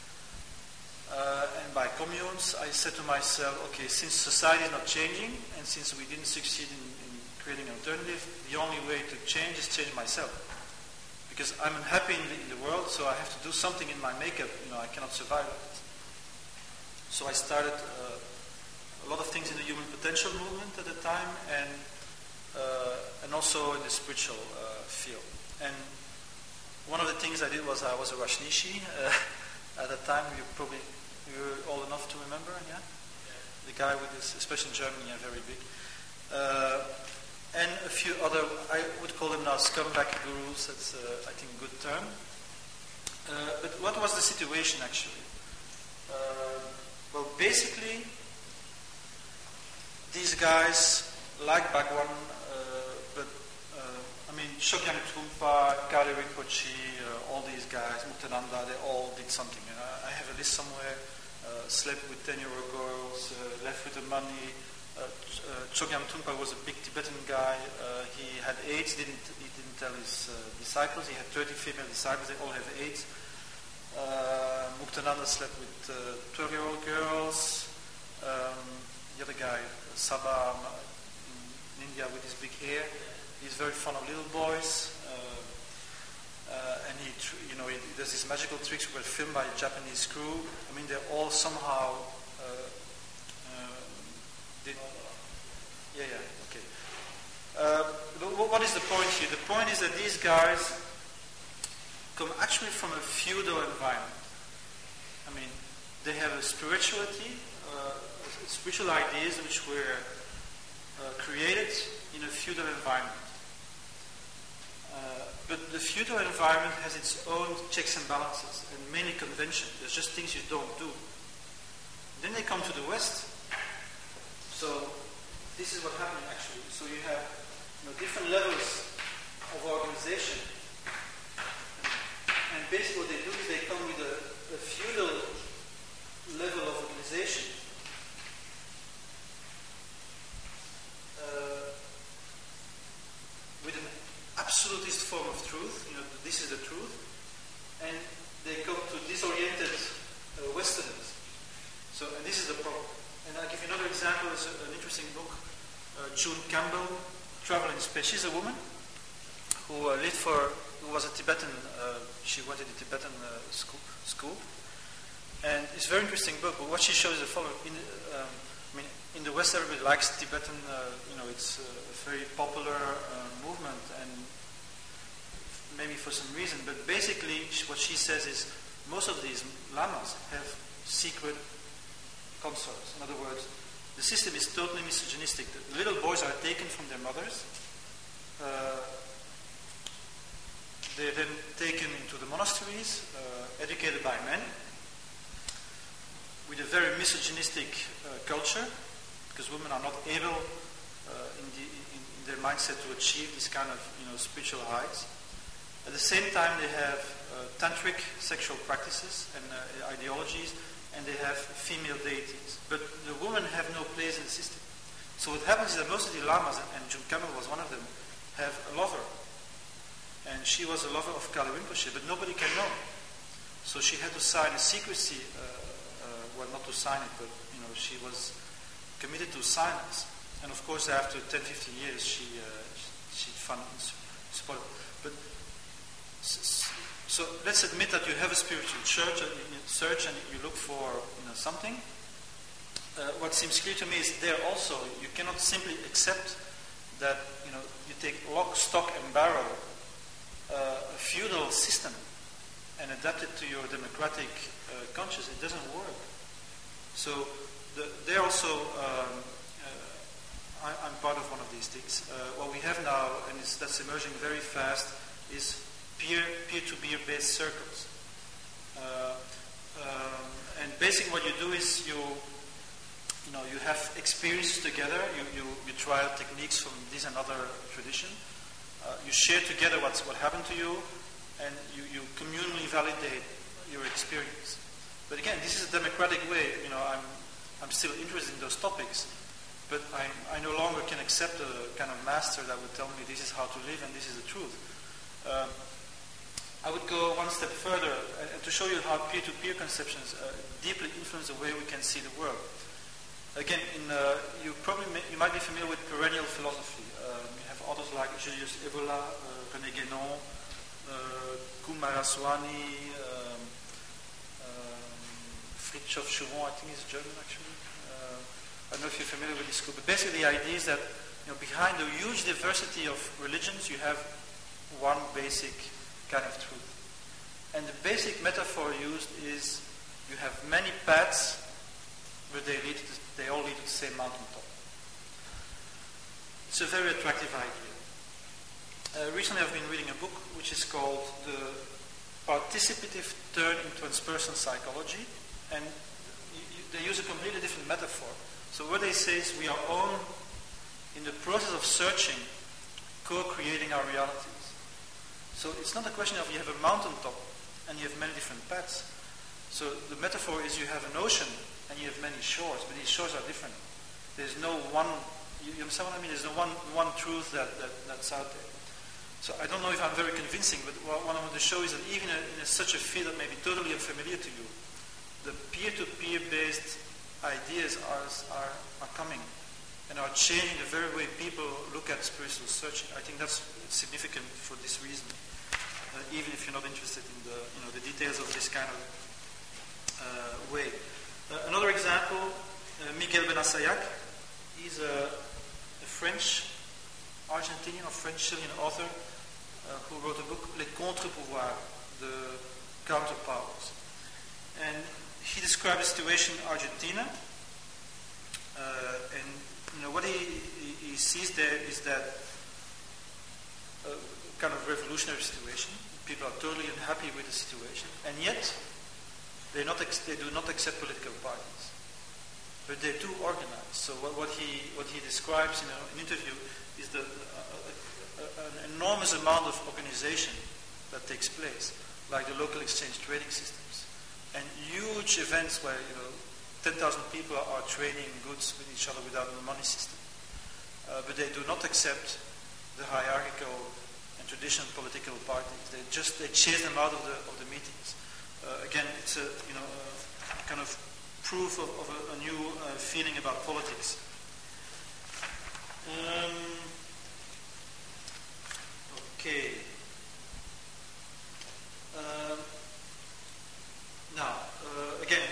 and by communes, I said to myself, okay, since society is not changing, and since we didn't succeed in creating an alternative, the only way to change is change myself. Because I'm unhappy in the world, so I have to do something in my makeup. I cannot survive it. So I started a lot of things in the human potential movement at the time, and also in the spiritual field. And one of the things I did was I was a Rajneeshi at that time. You're old enough to remember, yeah? The guy with this, especially in Germany, very big. And a few other, I would call them now scumbag gurus. That's, I think, a good term. But what was the situation actually? Well, basically, these guys, like Bhagwan, but Chogyam Trungpa, Kari Rinpoche, all these guys, Muktananda, they all did something. I have a list somewhere. Slept with 10-year-old girls, left with the money, Chogyam Trungpa was a big Tibetan guy. He had AIDS. He didn't tell his disciples. He had 30 female disciples. They all have AIDS. Muktananda slept with 12-year-old girls. The other guy, Sabha, in India with his big hair, he's very fond of little boys. And he does these magical tricks which were filmed by a Japanese crew. I mean, they're all somehow. Okay. What is the point here? The point is that these guys come actually from a feudal environment. I mean, they have a spirituality, spiritual ideas which were created in a feudal environment. But the feudal environment has its own checks and balances and many conventions. There's just things you don't do. Then they come to the West. So this is what happened actually. So you have different levels of organization. And basically what they do is they come with a feudal level of organization. With an absolutist form of truth, this is the truth, and they come to disoriented Westerners. So, and this is the problem. And I'll give you another example. It's an interesting book. June Campbell, Travel in Space. She's a woman who was a Tibetan. She went to the Tibetan school, and it's a very interesting book. But what she shows is the following: in the West, everybody likes Tibetan. It's a very popular movement, and maybe for some reason. But basically, what she says is most of these lamas have secret consorts. In other words, the system is totally misogynistic. The little boys are taken from their mothers. They're then taken into the monasteries, educated by men, with a very misogynistic culture, because women are not able, in their mindset, to achieve this kind of spiritual heights. At the same time, they have tantric sexual practices and ideologies, and they have female deities. But the women have no place in the system. So what happens is that most of the lamas, and June Campbell was one of them, have a lover. And she was a lover of Kali Rinpoche, but nobody can know. So she had to sign a secrecy, well, not to sign it, but she was committed to silence. And of course, after 10, 15 years, she funded and supported. But so let's admit that you have a spiritual search and you look for something. What seems clear to me is there also you cannot simply accept that you take lock, stock, and barrel a feudal system and adapt it to your democratic conscience. It doesn't work. So they're also. I'm part of one of these things. What we have now, and that's emerging very fast, is peer-to-peer based circles. And basically what you do is you have experiences together, you try out techniques from this and other tradition, you share together what happened to you, and you communally validate your experience. But again, this is a democratic way. I'm still interested in those topics, but I no longer can accept a kind of master that would tell me this is how to live and this is the truth. I would go one step further to show you how peer-to-peer conceptions deeply influence the way we can see the world. Again, you might be familiar with perennial philosophy. You have authors like Julius Evola, René Guénon, Kumaraswamy, Fritjof Schuon, I think he's German actually. I don't know if you're familiar with this group, but basically the idea is that behind the huge diversity of religions, you have one basic kind of truth. And the basic metaphor used is you have many paths, but they all lead to the same mountaintop. It's a very attractive idea. Recently I've been reading a book which is called The Participative Turn in Transpersonal Psychology, and they use a completely different metaphor. So what they say is we are all in the process of searching, co-creating our realities. So it's not a question of you have a mountaintop and you have many different paths. So the metaphor is you have an ocean and you have many shores, but these shores are different. There's no one, you understand what I mean? There's no one truth that's out there. So I don't know if I'm very convincing, but what I want to show is that even in such a field that may be totally unfamiliar to you, the peer-to-peer based ideas are coming and are changing the very way people look at spiritual searching. I think that's significant for this reason, even if you're not interested in the details of this kind of way. Another example, Miguel Benasayac. He's a French, Argentinian or French-Chilean author who wrote a book, Les Contre-Pouvoirs, the Counterpowers. And he described the situation in Argentina, and what he sees there is that kind of revolutionary situation. People are totally unhappy with the situation, and yet they do not accept political parties, but they do organize. So what he describes in an interview is an enormous amount of organization that takes place, like the local exchange trading systems, and huge events where 10,000 people are trading goods with each other without a money system. But they do not accept the hierarchical and traditional political parties. They chase them out of the meetings. Again, it's a kind of proof of a new feeling about politics. Okay. Now, again,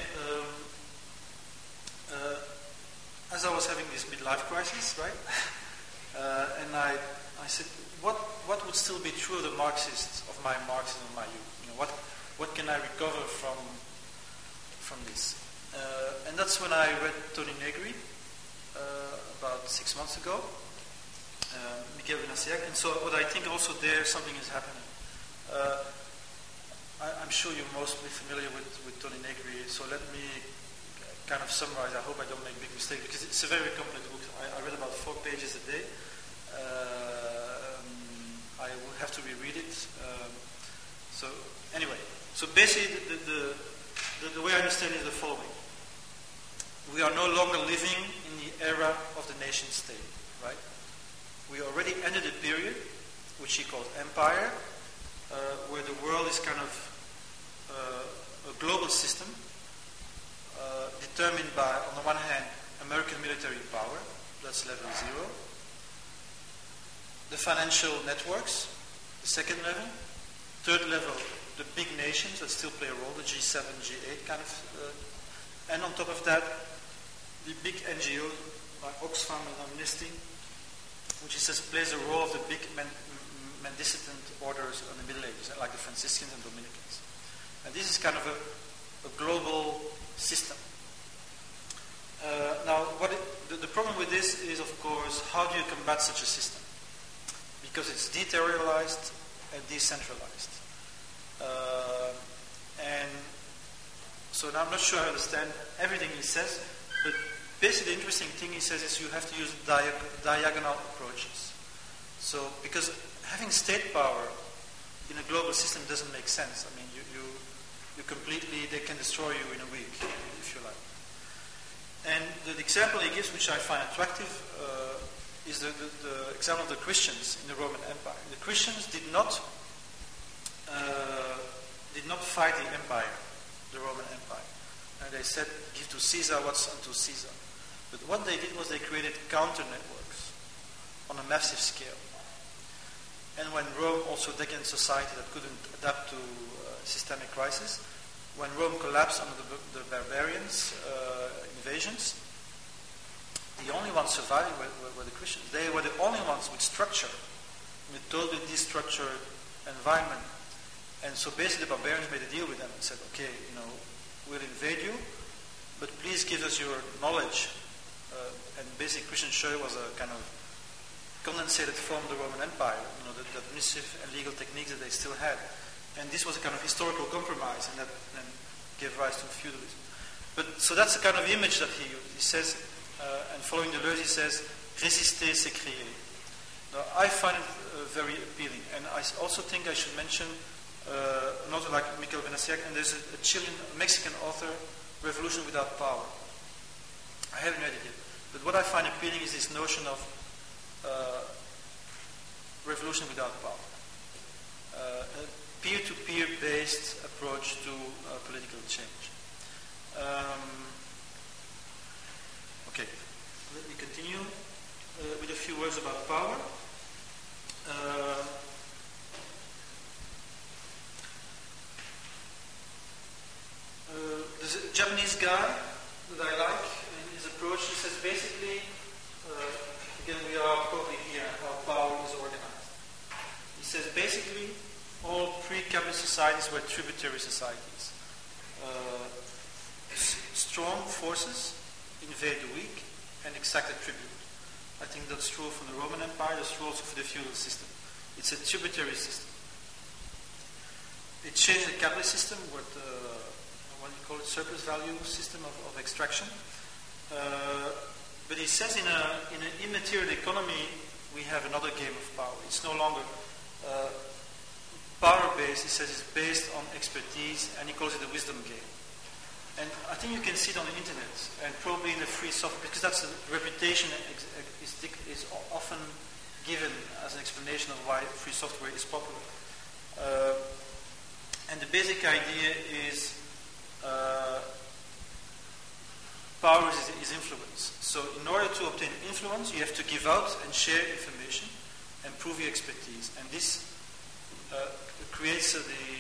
as I was having this midlife crisis, right? And I said, what would still be true of the Marxists, of my Marxism, of my youth? What can I recover from this? And that's when I read Toni Negri about 6 months ago, Miguel Benasayac. And so what I think also there, something is happening. I'm sure you're mostly familiar with Toni Negri, so let me kind of summarize. I hope I don't make big mistakes, because it's a very complex book. I read about 4 pages a day. I will have to reread it. So anyway, so basically the way I understand it is the following. We are no longer living in the era of the nation state, right? We already ended a period, which he called empire, where the world is kind of a global system, determined by, on the one hand, American military power, that's level 0. The financial networks, the second level. Third level, the big nations that still play a role, the G7, G8 kind of. And on top of that, the big NGOs like Oxfam and Amnesty, which he says plays a role of the big mendicant orders in the Middle Ages, like the Franciscans and Dominicans. And this is kind of a global system. Now, the problem with this is, of course, how do you combat such a system? Because it's deterritorialized and decentralized. And so now I'm not sure I understand everything he says, but basically the interesting thing he says is you have to use diagonal approaches. So, because having state power in a global system doesn't make sense. I mean, you completely, they can destroy you in a week, if you like. And the example he gives, which I find attractive, is the example of the Christians in the Roman Empire. The Christians did not fight the empire, the Roman Empire. And they said, give to Caesar what's unto Caesar. But what they did was they created counter networks on a massive scale. And when Rome, also a decadent society that couldn't adapt to systemic crisis, when Rome collapsed under the barbarians' invasions, the only ones surviving were the Christians. They were the only ones with structure, in a totally destructured environment. And so basically the barbarians made a deal with them and said, okay, we'll invade you, but please give us your knowledge. And basically Christian Church was a kind of condensated form of the Roman Empire, the administrative and legal techniques that they still had. And this was a kind of historical compromise, and that then gave rise to feudalism. But so that's the kind of image that he used. He says, and following Deleuze, he says, résister, c'est créer. Now, I find it very appealing, and I also think I should mention an author like Miguel Benasayac, and there's a Chilean, Mexican author, Revolution Without Power. I haven't read it yet, But what I find appealing is this notion of revolution without power. A peer-to-peer based approach to political change. Okay, let me continue with a few words about power. There's a Japanese guy that I like in his approach. He says basically, again we are probably here how power is organized. He says basically all pre-capitalist societies were tributary societies. Strong forces invade the weak and exacted tribute. I think that's true from the Roman Empire, that's true also for the feudal system. It's a tributary system. It changed the capitalist system with what do you call it, surplus value system of extraction. But he says in an immaterial economy we have another game of power. It's no longer power-based, he says it's based on expertise, and he calls it a wisdom game. And I think you can see it on the internet, and probably in the free software, because that's the reputation is often given as an explanation of why free software is popular. And the basic idea is power is influence. So in order to obtain influence, you have to give out and share information and prove your expertise. And this creates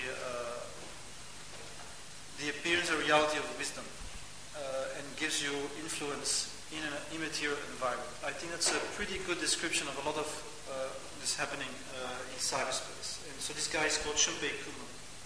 the appearance or reality of wisdom and gives you influence in an immaterial environment. I think that's a pretty good description of a lot of this happening in cyberspace. And so this guy is called Shunpei Kuma.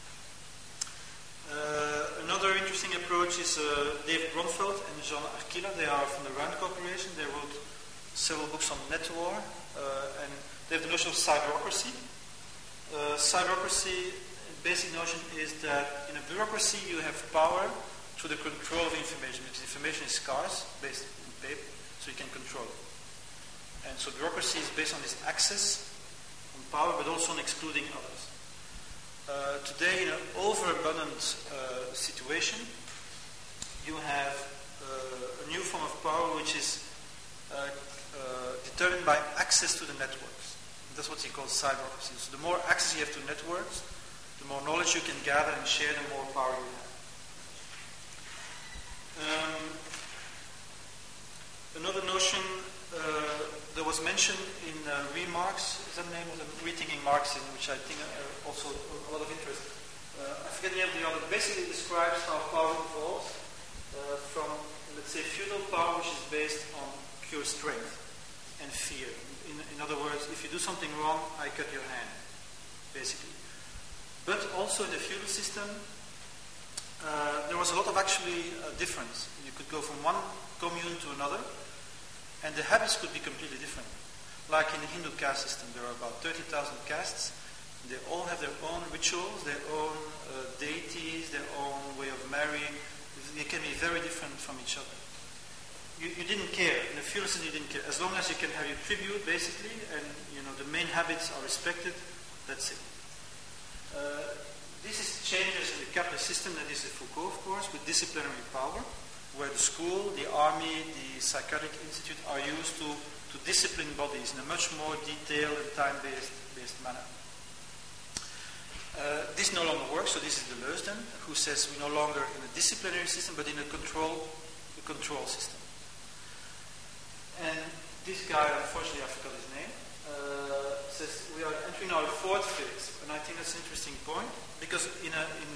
Another interesting approach is Dave Grunfeld and Jean Arkila. They are from the RAND Corporation. They wrote several books on net war, and they have the notion of cyberocracy. Cyberocracy, basic notion is that in a bureaucracy you have power through the control of information, because information is scarce, based on paper, so you can control it. And so bureaucracy is based on this access on power, but also on excluding others. Today, in an overabundant situation, you have a new form of power which is determined by access to the networks. That's what he calls cyberocracy. So the more access you have to networks, the more knowledge you can gather and share, the more power you have. Another notion that was mentioned in Remarks, is that the name of the Rethinking Marxism, which I think also a lot of interest. I forget the name of the other. Basically describes how power evolves from, let's say, feudal power, which is based on pure strength and fear. In other words, if you do something wrong, I cut your hand, basically. But also in the feudal system, there was a lot of actually difference. You could go from one commune to another, and the habits could be completely different. Like in the Hindu caste system, there are about 30,000 castes. They all have their own rituals, their own deities, their own way of marrying. They can be very different from each other. You didn't care. In the feudal system, you didn't care. As long as you can have your tribute, basically, and the main habits are respected, that's it. This is changes in the capitalist system, and this is Foucault, of course, with disciplinary power, where the school, the army, the psychiatric institute are used to discipline bodies in a much more detailed and time-based manner. This no longer works, so this is Deleuze then, who says we're no longer in a disciplinary system, but in a control system. And this guy, unfortunately I forgot his name, says we are entering our fourth phase, and I think that's an interesting point, because in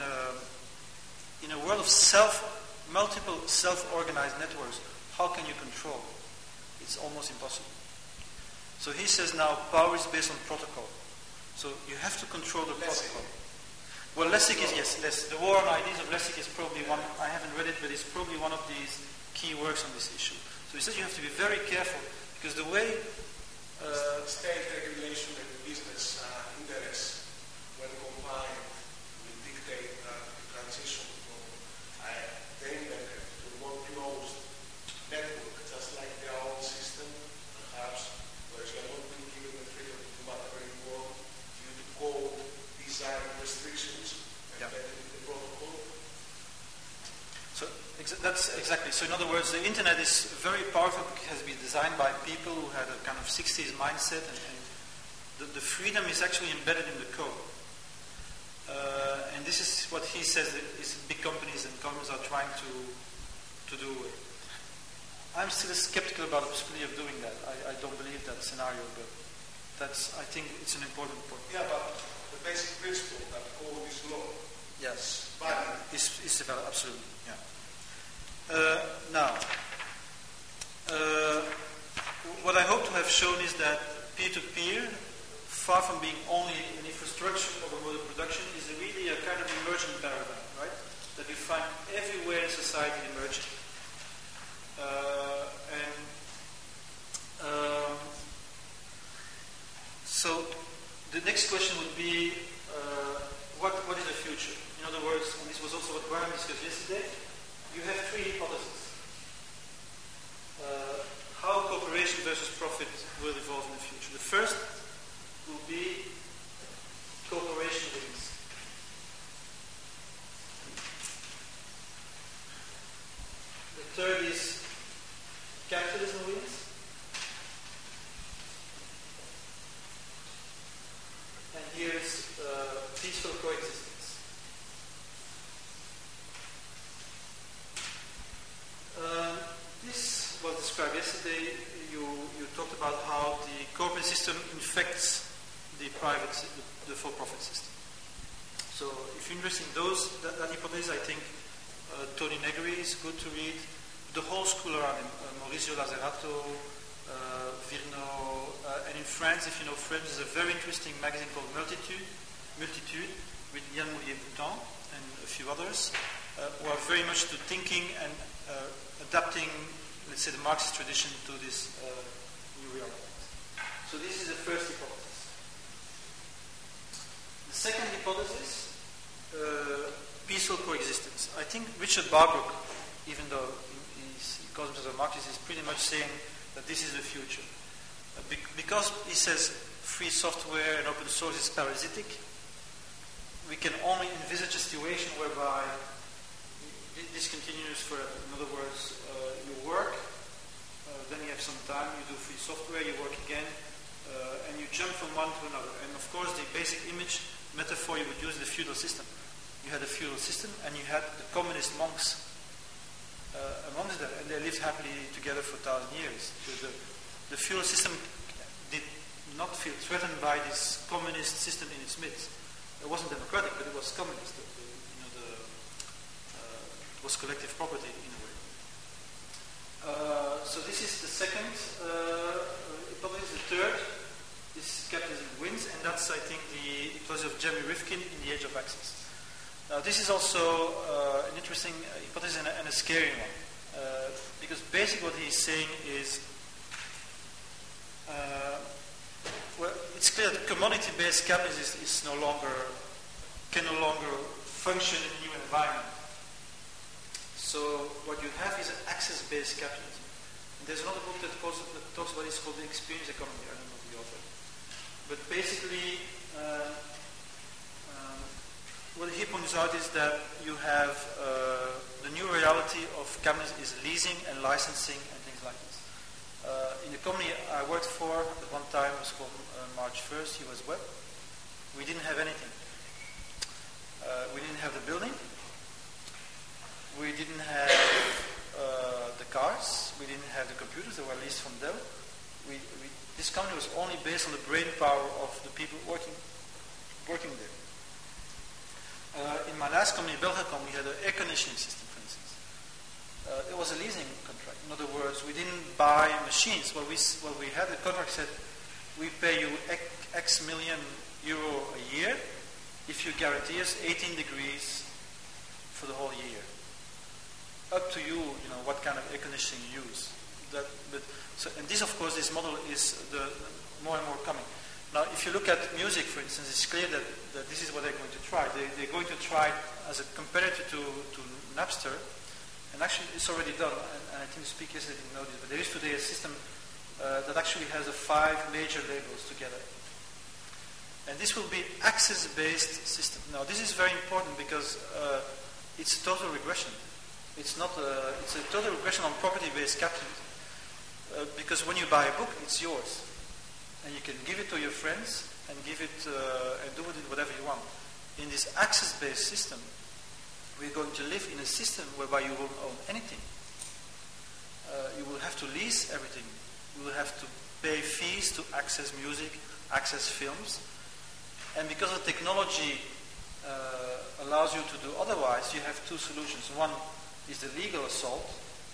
a world of multiple self-organized networks, how can you control? It's almost impossible. So he says now power is based on protocol. So you have to control the protocol. Well, Lessig is, yes, The War on Ideas of Lessig is probably one, I haven't read it, but it's probably one of these key works on this issue. So he says you have to be very careful, because the way state regulation and business interests, when combined, will dictate the transition from the internet to a more closed network, just like their own system, perhaps, where you are not being given the freedom to do whatever you want due to code design restrictions embedded in the protocol. So That's exactly. So in other words, the internet is very powerful because it has been designed by people who had a kind of 60s mindset, and the freedom is actually embedded in the code. And this is what he says that is big companies and companies are trying to do. I'm still skeptical about the possibility of doing that. I don't believe that scenario, but I think it's an important point. Yeah, but the basic principle that code is law. Yes. But is developed, absolutely. Yeah. Now, what I hope to have shown is that peer-to-peer, far from being only an infrastructure of a mode of production, is really a kind of emergent paradigm, right? That we find everywhere in society emerging. So the next question would be, what is the future? In other words, and this was also what Graham discussed yesterday, you have three hypotheses. How cooperation versus profit will evolve in the future. The first will be cooperation wins. The third is capitalism wins. And here is peaceful coexistence. This was described yesterday. You talked about how the corporate system infects the for-profit system. So if you're interested in that hypothesis, I think Tony Negri is good to read. The whole school around him, Maurizio Lazzarato, Virno, and in France, if you know French, there's a very interesting magazine called Multitude, with Yann Moulier-Boutan and a few others, who are very much to thinking and adapting, let's say, the Marxist tradition to this new reality. So this is the first hypothesis. The second hypothesis, peaceful coexistence. I think Richard Barbrook, even though he calls himself a Marxist, is pretty much saying that this is the future. Because he says free software and open source is parasitic, we can only envisage a situation whereby this continues forever. In other words, you work, then you have some time, you do free software, you work again, and you jump from one to another. And of course, the basic image metaphor you would use is the feudal system. You had a feudal system, and you had the communist monks amongst them, and they lived happily together for 1,000 years. So the feudal system did not feel threatened by this communist system in its midst. It wasn't democratic, but it was communist. It was collective property in a way. So this is the second hypothesis. The third is capitalism wins, and that's, I think, the hypothesis of Jeremy Rifkin in The Age of Access. Now, this is also an interesting hypothesis and a scary one, because basically what he's saying is, well, it's clear that commodity-based capitalism can no longer function in a new environment. So what you have is an access-based capitalism. And there's another book that talks about this called The Experience Economy. I don't know the author. But basically, what he points out is that you have the new reality of capitalism is leasing and licensing and things like this. In the company I worked for at one time, it was called March 1st, US Web. We didn't have anything. We didn't have the building. We didn't have the cars. We didn't have the computers that were leased from Dell. This company was only based on the brain power of the people working there. In my last company, Belgacom, we had an air conditioning system, for instance. It was a leasing contract. In other words, we didn't buy machines. What we had, the contract said, we pay you X million euro a year if you guarantee us 18 degrees for the whole year. Up to you, what kind of air conditioning you use. And this, of course, this model is more and more coming. Now, if you look at music, for instance, it's clear that this is what they're going to try. They're going to try as a competitor to Napster, and actually it's already done, and I think the speakers didn't know this, but there is today a system that actually has 5 major labels together. And this will be access-based system. Now, this is very important because it's a total regression. It's not. It's a total regression on property-based capitalism. Because when you buy a book, it's yours, and you can give it to your friends and give it and do with it whatever you want. In this access-based system, we're going to live in a system whereby you won't own anything. You will have to lease everything. You will have to pay fees to access music, access films, and because the technology allows you to do otherwise, you have two solutions. One is the legal assault.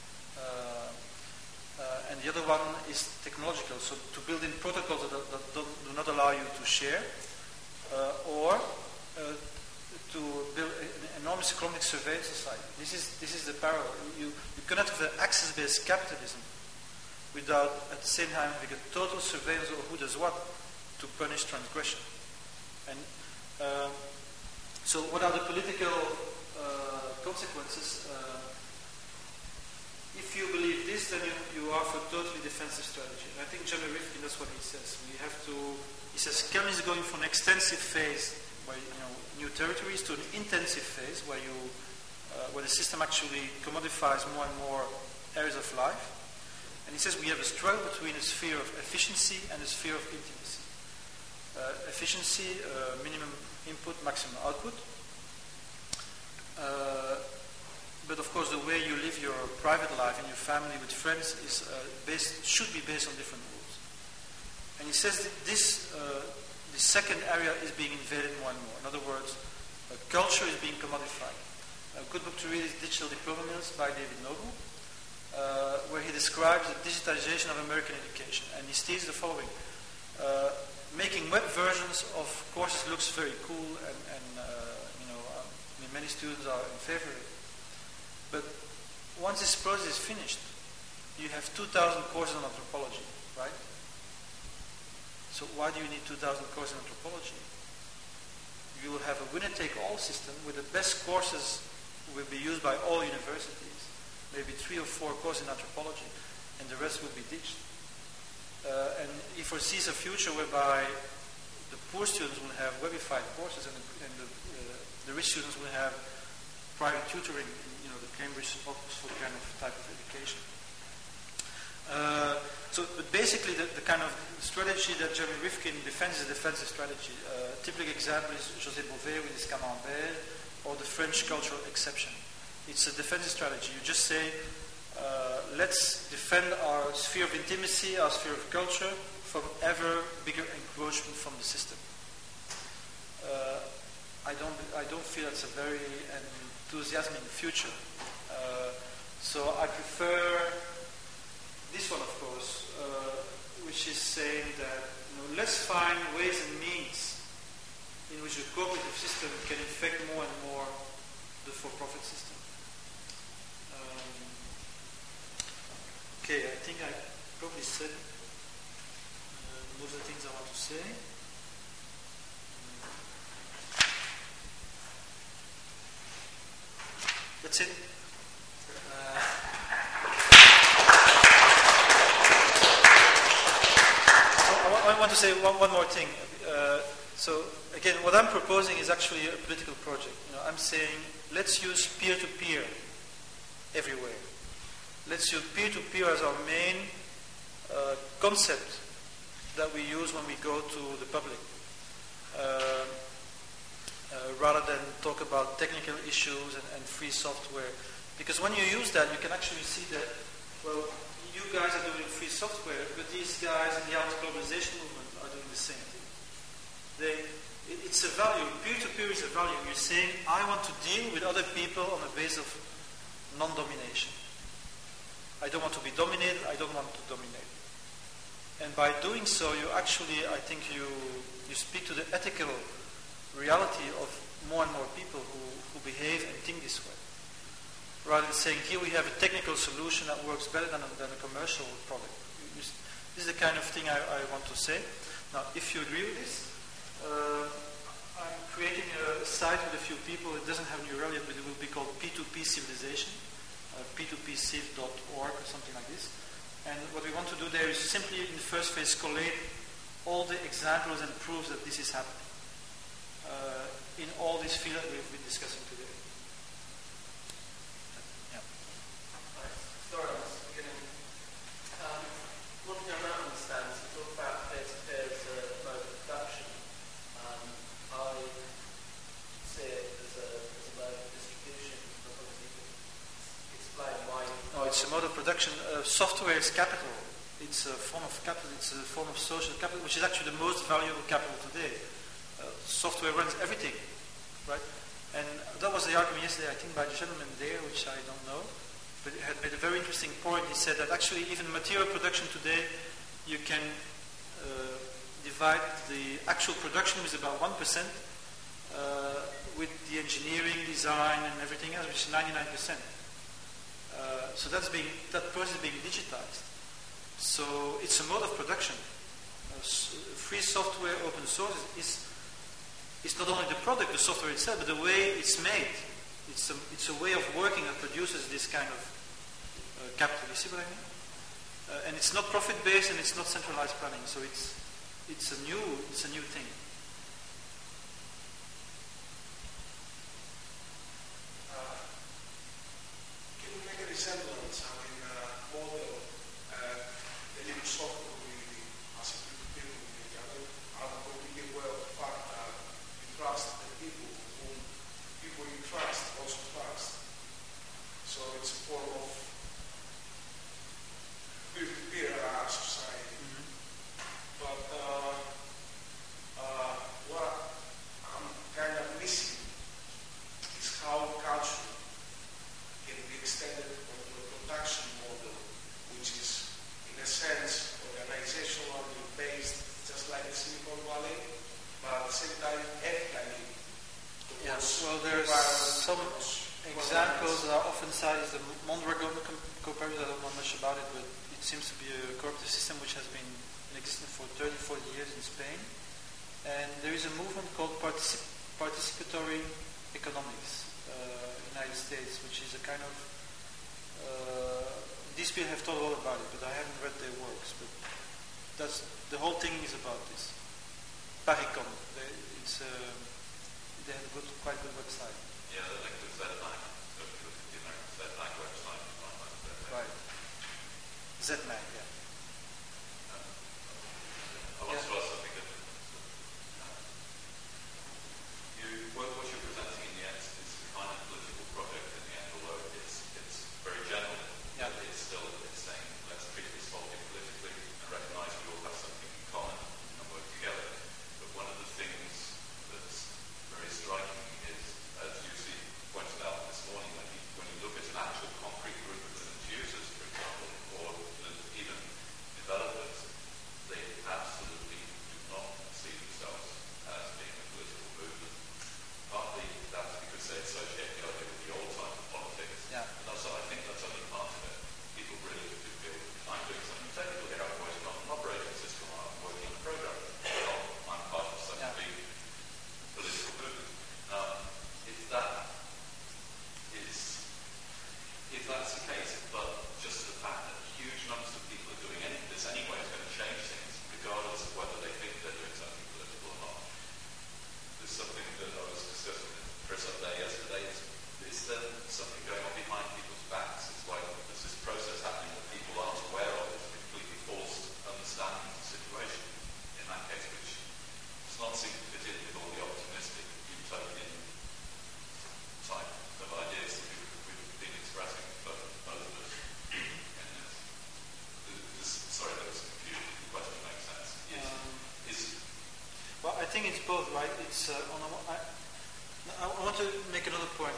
And the other one is technological, so to build in protocols that do not allow you to share, or to build an enormous economic surveillance society. This is the parallel. You cannot have an access-based capitalism without at the same time having a total surveillance of who does what to punish transgression. And so what are the political consequences? If you believe this, then you are for a totally defensive strategy. And I think Jeremy Rifkin, that's what he says. He says, Kelvin is going from an extensive phase by new territories to an intensive phase where the system actually commodifies more and more areas of life. And he says we have a struggle between a sphere of efficiency and a sphere of intimacy. Efficiency, minimum input, maximum output. But of course, the way you live your private life in your family with friends should be based on different rules. And he says that this second area is being invaded more and more. In other words, culture is being commodified. A good book to read is Digital Diploma Mills by David Noble, where he describes the digitization of American education. And he states the following. Making web versions of courses looks very cool, and many students are in favor of it. But once this process is finished, you have 2,000 courses on anthropology, right? So why do you need 2,000 courses in anthropology? You will have a winner-take-all system where the best courses will be used by all universities, maybe 3 or 4 courses in anthropology, and the rest will be ditched. And he foresees a future whereby the poor students will have webified courses and the rich students will have private tutoring, the Cambridge Oxford kind of type of education. But basically the kind of strategy that Jeremy Rifkin defends is a defensive strategy. Typical example is José Bové with his Camembert, or the French cultural exception. It's a defensive strategy. You just say, let's defend our sphere of intimacy, our sphere of culture, from ever bigger encroachment from the system. I don't feel that's a very enthusiastic future. So I prefer this one, of course, which is saying that let's find ways and means in which the cooperative system can infect more and more the for-profit system. Okay, I think I probably said most of the things I want to say. That's it. I want to say one more thing. So again, what I'm proposing is actually a political project. I'm saying let's use peer-to-peer everywhere. Let's use peer-to-peer as our main concept that we use when we go to the public, rather than talk about technical issues and free software. Because when you use that, you can actually see that, well, you guys are doing free software, but these guys in the anti-globalization movement are doing the same thing. It's a value. Peer-to-peer is a value. You're saying, I want to deal with other people on the basis of non-domination. I don't want to be dominated. I don't want to dominate. And by doing so, you actually, I think you speak to the ethical reality of more and more people who behave and think this way. Rather than saying, here we have a technical solution that works better than a commercial product. This is the kind of thing I want to say. Now, if you agree with this, I'm creating a site with a few people. It doesn't have an URL yet, but it will be called P2P Civilization, p2pciv.org or something like this. And what we want to do there is simply, in the first phase, collate all the examples and proofs that this is happening in all these fields that we've been discussing today. Yeah. it's a mode of production. Software is capital. It's a form of capital. It's a form of social capital, which is actually the most valuable capital today. Software runs everything, right? And that was the argument yesterday, I think, by the gentleman there, which I don't know, but he had made a very interesting point. He said that actually even material production today, you can divide the actual production is about 1% with the engineering, design, and everything else, which is 99%. So that process is being digitized. So it's a mode of production. Free software, open source is not only the product, the software itself, but the way it's made. It's a way of working that produces this kind of capital. You see what I mean? And it's not profit-based and it's not centralized planning. So it's a new thing. Can you make a resemblance, model the little software community as a group of people with each other? Are completely aware of the fact that you trust the people whom people you trust also trust. So it's a form of peer-to-peer society. Mm-hmm. But what I'm kind of missing is how culture can be extended onto a production model, which is, in a sense, organizationally based, just like the Silicon Valley, but at the same time, ethically. Yes, well, there's some examples that are often cited. The Mondragon comparison, I don't know much about it, but it seems to be a cooperative system which has been in existence for 30, 40 years in Spain. And there is a movement called participatory economics in the United States, which is a kind of... these people have thought a lot about it, but I haven't read their works. But the whole thing is about this. Paricom. They have a quite good website. Yeah, the link to ZMAG. So if you look at the American ZMAG website, you find that there. Right. ZMAG, yeah. I want to ask something different. What you're presenting in the end is a kind of political project in the end, although it's very general. Yeah. It's saying, let's treat this whole thing politically and recognize we all have something in common and work together. But one of the things that's very striking is, as you see pointed out this morning, when you look at an actual concrete group of Linux users, for example, or even developers, they absolutely do not see themselves as being a political movement. Partly that's because they associate the idea with the old type of politics. Yeah. And also I think that's only part of it. People really do feel, I'm doing something technical here, I'm working on an operating system, or I'm working on a program, well, I'm part of such a big political movement. If that's the case, but just the fact that huge numbers of people are doing this anyway is going to change things, regardless of whether they think they're doing something political or not. There's something that I was discussing with Chris up there yesterday. Is there something going on behind people's backs? It's like there's this process happening that people aren't aware of. It's a completely forced understanding of the situation in that case, which does not seem to fit in with all the optimistic utopian type of ideas that we've been expressing for both of us in this. Sorry, there was confusion. The question makes sense. Well, I think it's both, right? It's I want to make another point.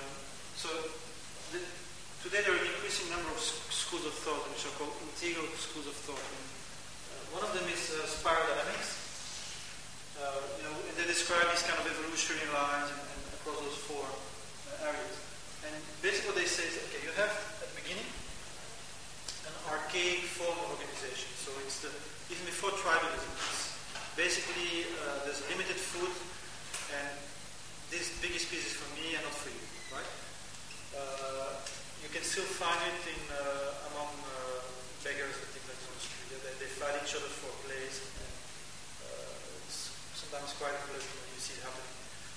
Today there are an increasing number of schools of thought, which are called integral schools of thought. And, one of them is spiral dynamics. And they describe these kind of evolutionary lines and across those four areas. And basically what they say is, okay, you have at the beginning an archaic form of organization. So it's even before tribalism, it's basically there's limited food and this biggest piece is for me and not for you, right? You can still find it among beggars and things like that on the street. They fight each other for a place. And, it's sometimes quite political when you see it happening.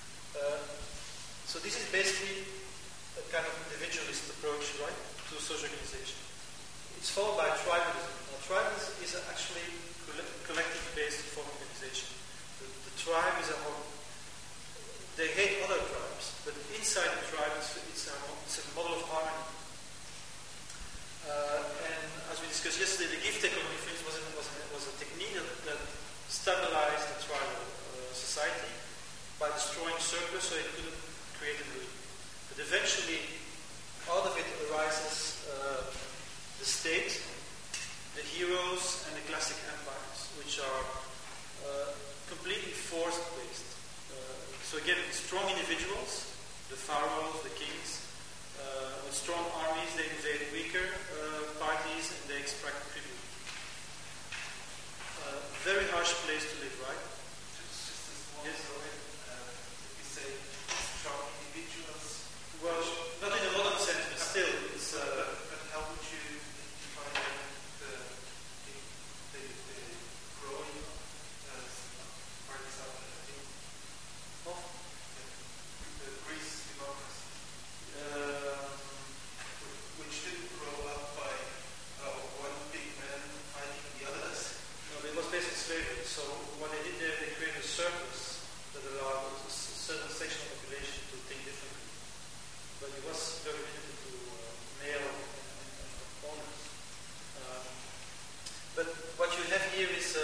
So this is basically a kind of individualist approach, right, to social organization. It's followed by tribalism. Now, tribalism is actually collective-based form of organization. The tribe is they hate other tribes, but inside the tribe it's a model of harmony. just yesterday, the gift economy, for instance, was a technique that stabilized the tribal society by destroying surplus so it couldn't create a good. But eventually, out of it arises the state, the heroes, and the classic empires, which are completely force-based. So again, strong individuals, the pharaohs, the kings, with strong armies, they invade weaker parties and they extract tribute. Very harsh place to live, right? Just a small Yes. comment. You say strong individuals. Well, not in a modern sense, but still, it's. But how would you define the growing, for example, I think, Of the Greece democracy, which didn't grow up by one big man fighting the others? No, it was based on slavery. So what they did there, they created a surplus that allowed a certain section of the population to think differently. But it was very limited to male and owners. But what you have here is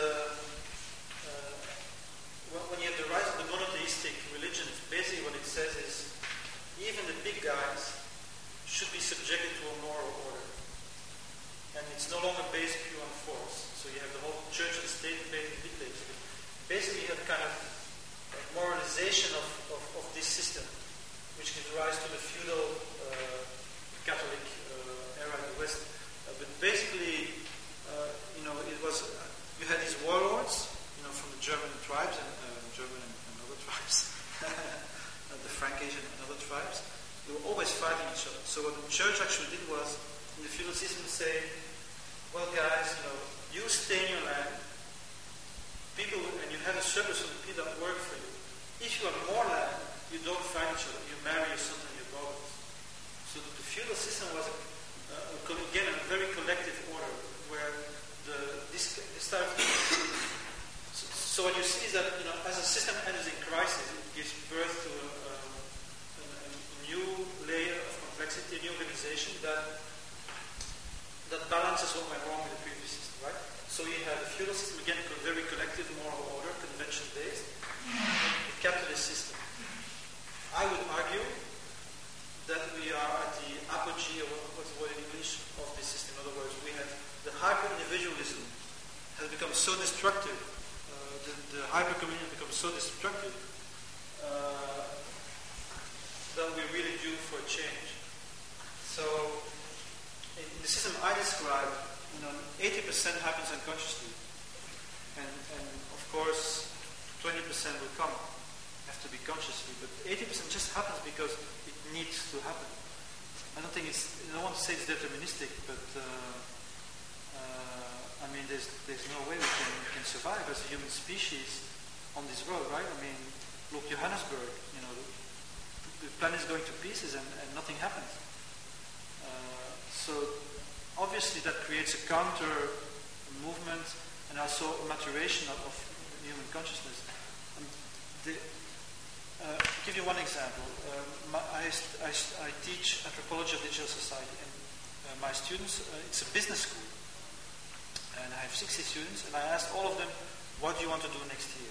when you have the rise of the monotheistic religion, basically what it says is even the big guys should be subjected to a moral order. And it's no longer based pure on force. So you have the whole church and state debate in Italy. Basically you have kind of a moralization of this system, which gives rise to the feudal Catholic era in the West. But basically, it was, you had these warlords, from the German tribes and German and other tribes, the Frankasian and other tribes. They were always fighting each other. So what the church actually did was, in the feudal system, say, well, guys, you stay in your land, people, and you have a surplus of the people that work for you. If you have more land, you don't fight each other. You marry your sons and your daughters. So the feudal system was, again, a very collective order, where this type of thing. So what you see is that, as a system enters in crisis, it gives birth to a new layer of complexity, a new organization that balances what went wrong with the previous system, right? So you have the feudal system, again, very collective, moral order, convention-based, the capitalist system. I would argue that we are at the apogee, or what's the word in English, of this system. In other words, we have the hyper-individualism has become so destructive, the hyper-community becomes so destructive that we're really due for a change. So, in the system I described, 80% happens unconsciously, and of course, 20% will have to be consciously, but 80% just happens because it needs to happen. I don't want to say it's deterministic, but there's no way we can survive as a human species on this road, right? Look, Johannesburg, the planet is going to pieces and nothing happens. So obviously that creates a counter movement and also a maturation of human consciousness. Give you one example. I teach anthropology of digital society, and my students, it's a business school. And I have 60 students, and I asked all of them, what do you want to do next year?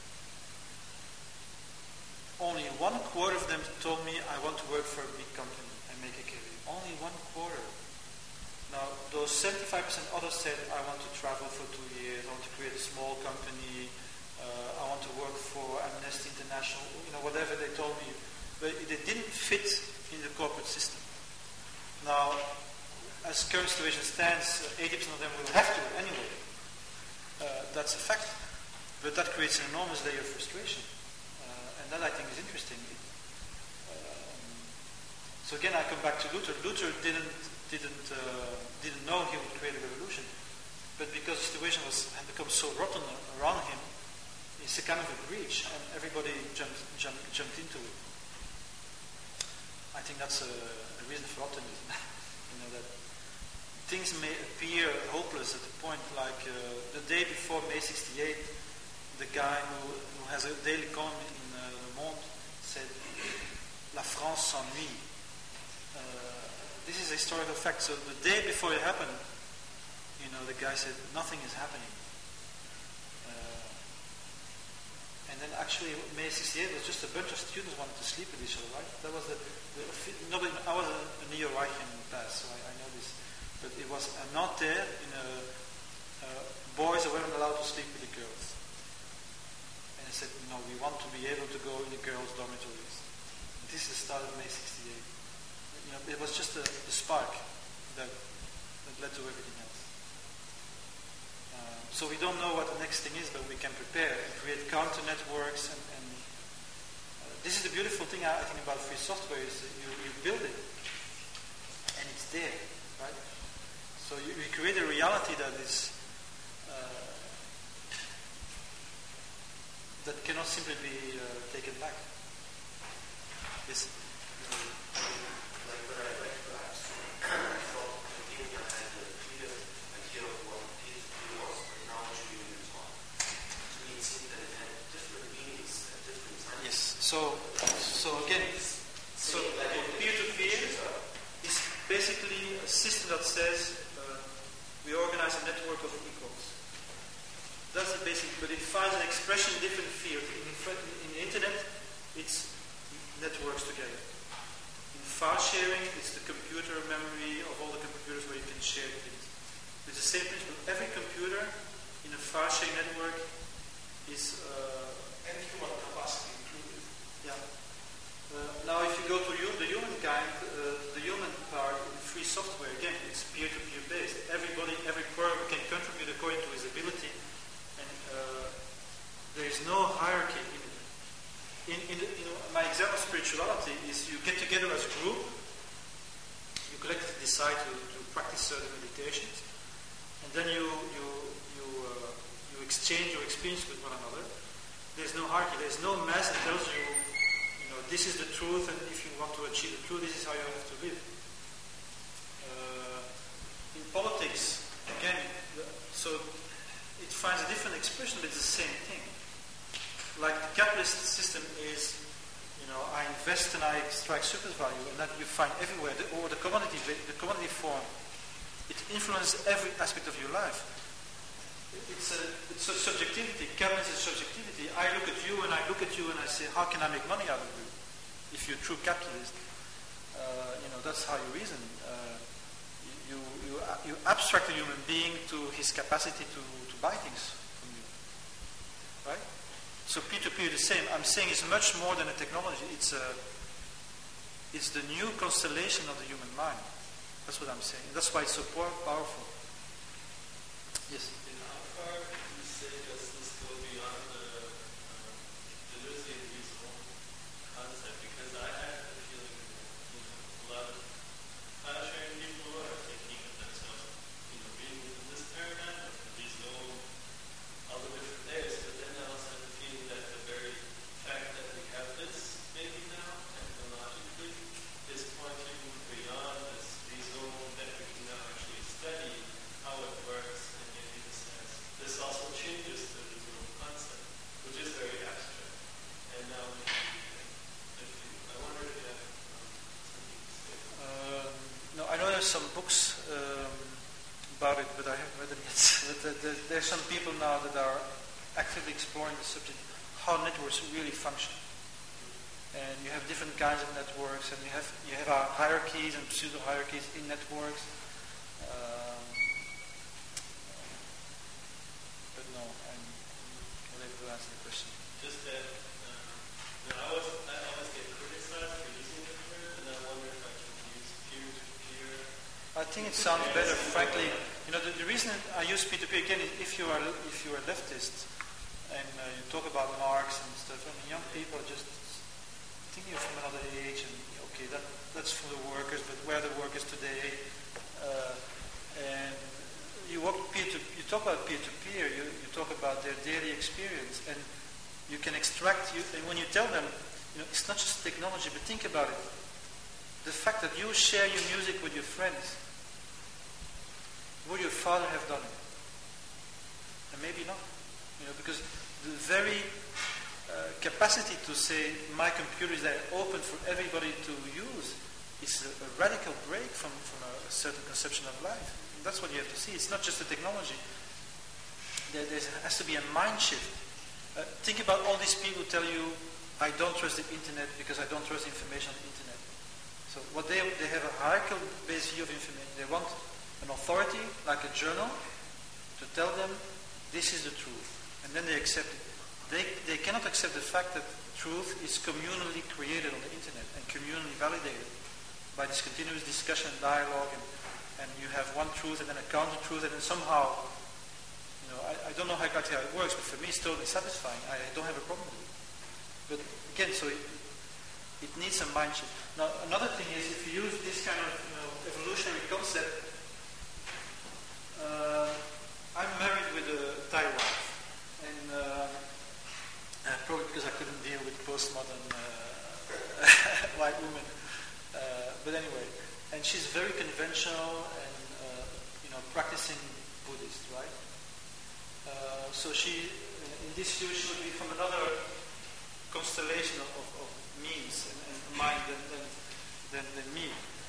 Only 1/4 of them told me, I want to work for a big company and make a career. Only 1/4. Now, those 75% others said, I want to travel for 2 years, I want to create a small company, I want to work for Amnesty International, whatever they told me. But they didn't fit in the corporate system. Now, as current situation stands, 80% of them will have to anyway. That's a fact. But that creates an enormous layer of frustration. And that I think is interesting. So again, I come back to Luther. Luther didn't know he would create a revolution. But because the situation had become so rotten around him, it's a kind of a breach, and everybody jumped into it. I think that's a reason for optimism. That things may appear hopeless at the point, like the day before May 68, the guy who has a daily column in Le Monde said, "La France s'ennuie." This is a historical fact. So the day before it happened, the guy said, nothing is happening. And then actually May 68 was just a bunch of students wanted to sleep with each other, right? That was nobody. I was a neo-Reichian past, so I know this. But it was a Nanterre boys weren't allowed to sleep with the girls. And I said, no, we want to be able to go in the girls' dormitories. And this is the start of May 68. It was just the spark that led to everything else. So we don't know what the next thing is, but we can prepare and create counter networks. And this is the beautiful thing I think about free software is you build it and it's there, right? So you create a reality that is that cannot simply be taken back. Yes. So again, peer-to-peer is basically a system that says we organize a network of equals. That's the basic, but it finds an expression in different fields. In the internet, it's networks together. In file sharing, it's the computer memory of all the computers where you can share things. It's the same principle. Every computer in a file sharing network is and human capacity included. Yeah. Now, if you go to the humankind, the human part in free software, again, it's peer-to-peer based. Every programmer can contribute according to his ability, and there is no hierarchy in it. My example of spirituality is you get together as a group, you collectively decide to practice certain meditations, and then you exchange your experience with one another. There's no hierarchy. There's no mass that tells you, this is the truth, and if you want to achieve the truth, this is how you have to live. In politics, again, so it finds a different expression, but it's the same thing. Like the capitalist system is, I invest and I extract surplus value, and that you find everywhere. Or the commodity form, it influences every aspect of your life. It's a subjectivity. Capitalism is subjectivity. I look at you and I say, how can I make money out of you? If you're a true capitalist, that's how you reason. You abstract a human being to his capacity to buy things from you, right? So peer-to-peer the same. I'm saying it's much more than a technology. It's the new constellation of the human mind. That's what I'm saying. That's why it's so powerful. Yes. Some books about it, but I haven't read them yet. But there's some people now that are actively exploring the subject, how networks really function. And you have different kinds of networks, and you have hierarchies and pseudo-hierarchies in networks. But no, I'm not able to answer the question. Just that I always get criticized for using the term, and I wonder if I can use peer-to-peer. I think it sounds better, frankly. The reason I use peer-to-peer again is if you are a leftist and you talk about Marx and stuff, young people are just thinking from another age, and okay, that's for the workers, but where are the workers today? And you talk about peer-to-peer, you talk about their daily experience, and you can extract. And when you tell them, it's not just technology, but think about it. The fact that you share your music with your friends, would your father have done it? And maybe not. Because the very capacity to say my computer is there open for everybody to use is a radical break from a certain conception of life. that's what you have to see. It's not just the technology. There has to be a mind shift. Think about all these people who tell you, I don't trust the internet because I don't trust information on the internet. So what they have a hierarchical-based view of information. They want an authority, like a journal, to tell them this is the truth. And then they accept it. They cannot accept the fact that truth is communally created on the internet and communally validated by this continuous discussion and dialogue, and you have one truth and then a counter-truth, and then somehow, I don't know exactly how it works, but for me it's totally satisfying. I don't have a problem with it. But again, so it needs a mind shift. Now, another thing is, if you use this kind of evolutionary concept, I'm married with a Thai wife, and probably because I couldn't deal with postmodern white women. But anyway, and she's very conventional and practicing Buddhist, right? So she, in this view, she would be from another constellation of means and mind than me.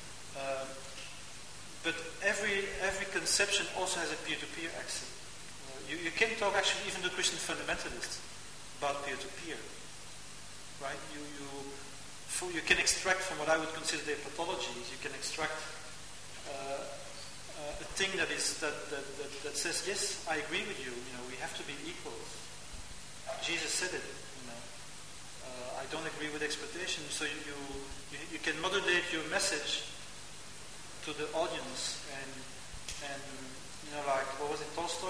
But every conception also has a peer-to-peer accent. You can talk actually even to Christian fundamentalists about peer-to-peer, right? You can extract from what I would consider their pathologies. You can extract a thing that says, yes, I agree with you. We have to be equals. Jesus said it. I don't agree with exploitation. So you can modulate your message to the audience, and like what was it, Tolstoy?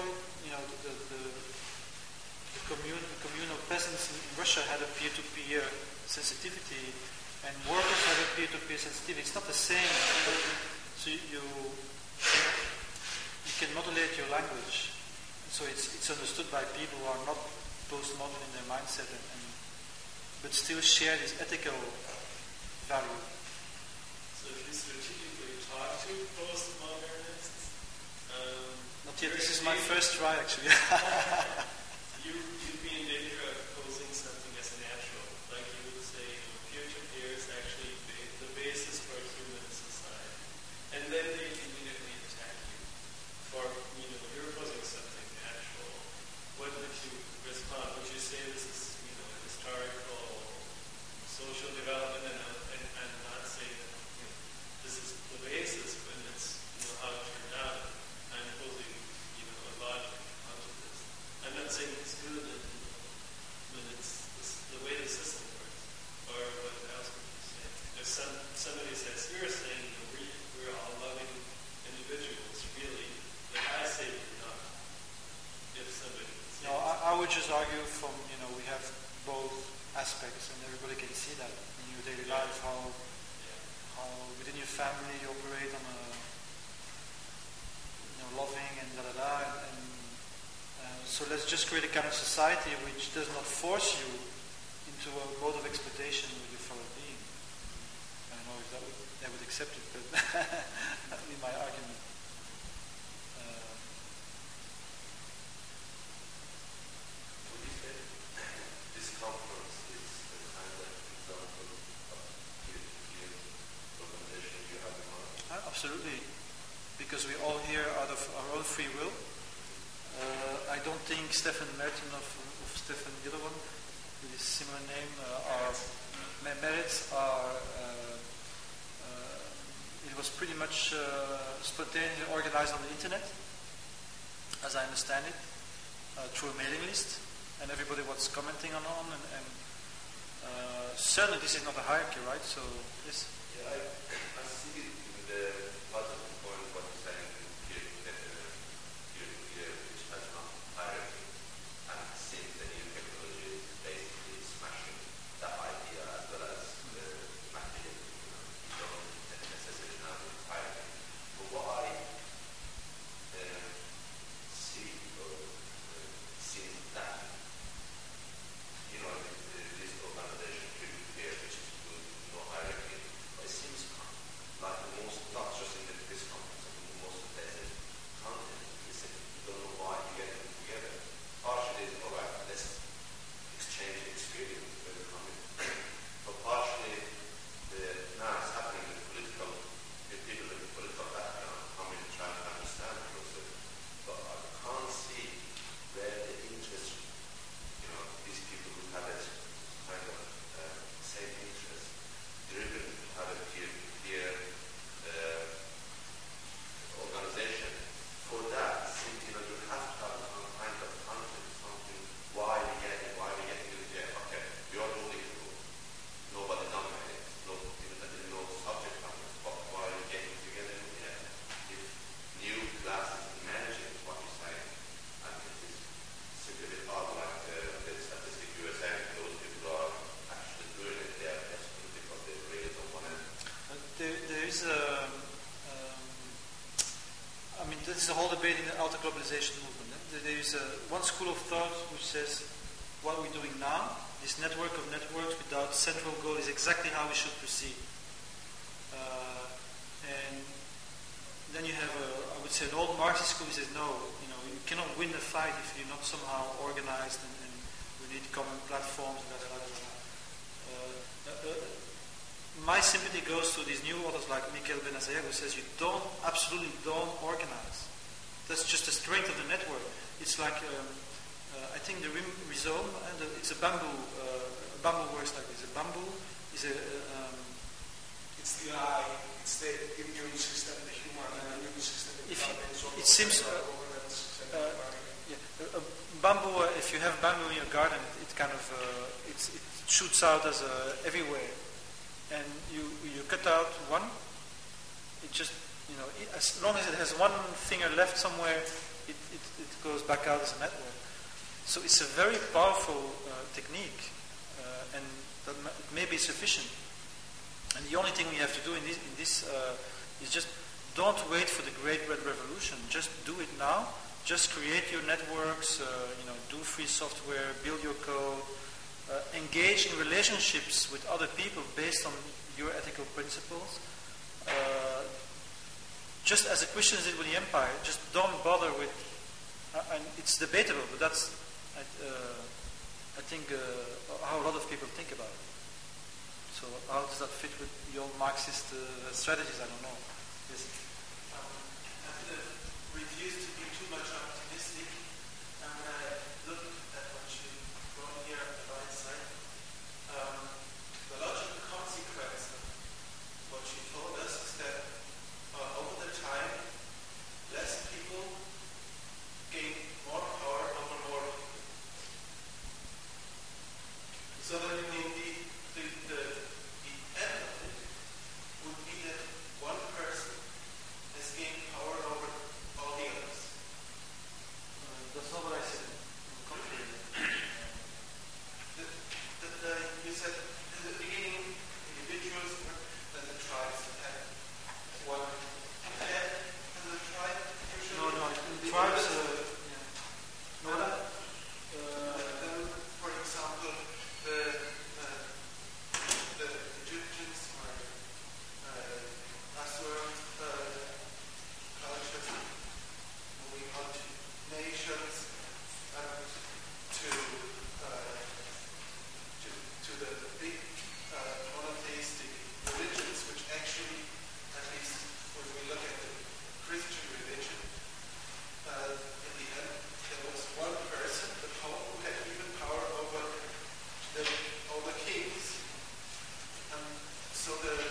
The communal peasants in Russia had a peer-to-peer sensitivity, and workers have a peer-to-peer sensitivity. It's not the same. So you can modulate your language, so it's understood by people who are not postmodern in their mindset, but still share this ethical value. So if you strategically talk to postmodernists, not yet. This is my first try, actually. you'd be in danger of posing something as natural, like you would say, peer-to-peer is actually the basis for human society, and then they immediately attack you for you're posing something natural. What would you respond? Would you say this is historical, social development, and not say that this is the basis, but it's how it turned out? I'm posing a logic onto this. I'm not saying it's good, but it's the way the system works. Or what else would you say? If somebody says, you're saying we're all loving individuals, really, like I say we're not. If somebody says, no, I would just argue from, we have both aspects, and everybody can see that in your daily life, how within your family you operate on a loving and so let's just create a kind of society which does not force you into a mode of exploitation with your fellow being. I don't know if they would accept it, but that would be my argument. Would you say this conference is the kind of example of peer-to-peer organization you have in mind? Absolutely, because we're all here out of our own free will. I don't think Stefan Merton of Stefan the other one, with his similar name, merits are. It was pretty much spontaneously organized on the internet, as I understand it, through a mailing list, and everybody was commenting on, and certainly this is not a hierarchy, right? So yes. Yeah, I see it in the positive point of what you're saying, peer-to-peer, which has no hierarchy, and since the new technology is basically smashing that idea as well as the material, you don't necessarily have a hierarchy. But what I see since that, this organization peer-to-peer, which is no hierarchy, it seems like this is a whole debate in the auto-globalization movement. There is one school of thought which says what we're doing now, this network of networks without central goal, is exactly how we should proceed. And then you have, I would say, an old Marxist school who says, no, you cannot win the fight if you're not somehow organized, and we need common platforms, and blah, blah, blah. My sympathy goes to these new authors like Michael Benazaire, who says absolutely don't organize. That's just the strength of the network. It's like, I think the rhizome, and it's a bamboo. Bamboo works like this. A bamboo is it's the eye, it's the immune system, the human immune system. It seems. Bamboo. If you have bamboo in your garden, it kind of it shoots out as everywhere, and you cut out one. It just as long as it has one finger left somewhere, it goes back out as a network. So it's a very powerful technique, and that may be sufficient. And the only thing we have to do in this is just don't wait for the Great Red Revolution. Just do it now. Just create your networks. Do free software. Build your code. Engage in relationships with other people based on your ethical principles. Just as the Christians did with the empire. Just don't bother with. And it's debatable, but that's I think how a lot of people think about it. So how does that fit with the old Marxist strategies? I don't know. Yes. I refuse to be too much optimistic. And when I look at what you wrote here on the right side, the logical consequence of what you told us is that over the time, less people gain more power over more people. So that the end of it would be that one person has gained power over all the others. That's not what I said. You said in the beginning, individuals, then the tribes had one head, and the tribe usually. No, tribes. Then, for example, the Egyptians or Asur cultures moving on to nations and to the big monotheistic religions, which actually, at least when we look at the Christian religion, in the end, there was one person, the Pope, who had even power over the kings. So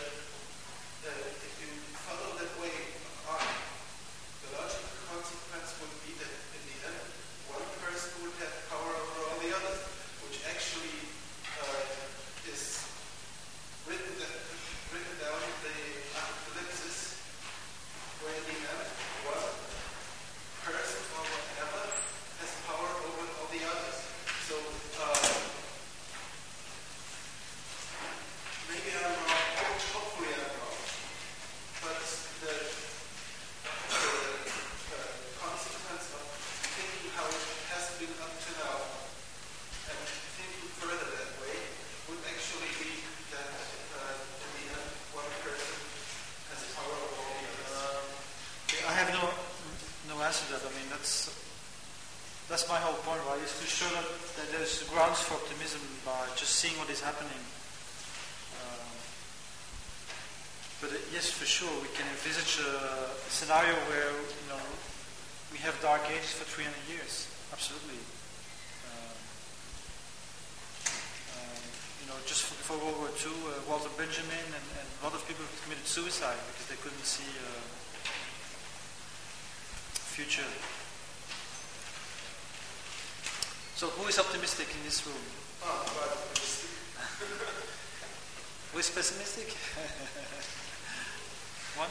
if you follow that way on, the logical consequence would be that in the end, one person would have power over all the others, which actually is written down in the Apocalypse, where in the end, one person or whatever has power over all the others. So maybe I'm wrong, hopefully I'm wrong, but the consequence of thinking how it has been up to now and thinking further that way would actually be that in the end one person has power over all the others. I have no answer to that. I mean, that's my whole point, right? Is to show that there's grounds for optimism by just seeing what is happening. But yes, for sure, we can envisage a scenario where we have dark ages for 300 years. Absolutely. Just before World War II, Walter Benjamin and a lot of people committed suicide because they couldn't see future. So who is optimistic in this room? Who is pessimistic? One?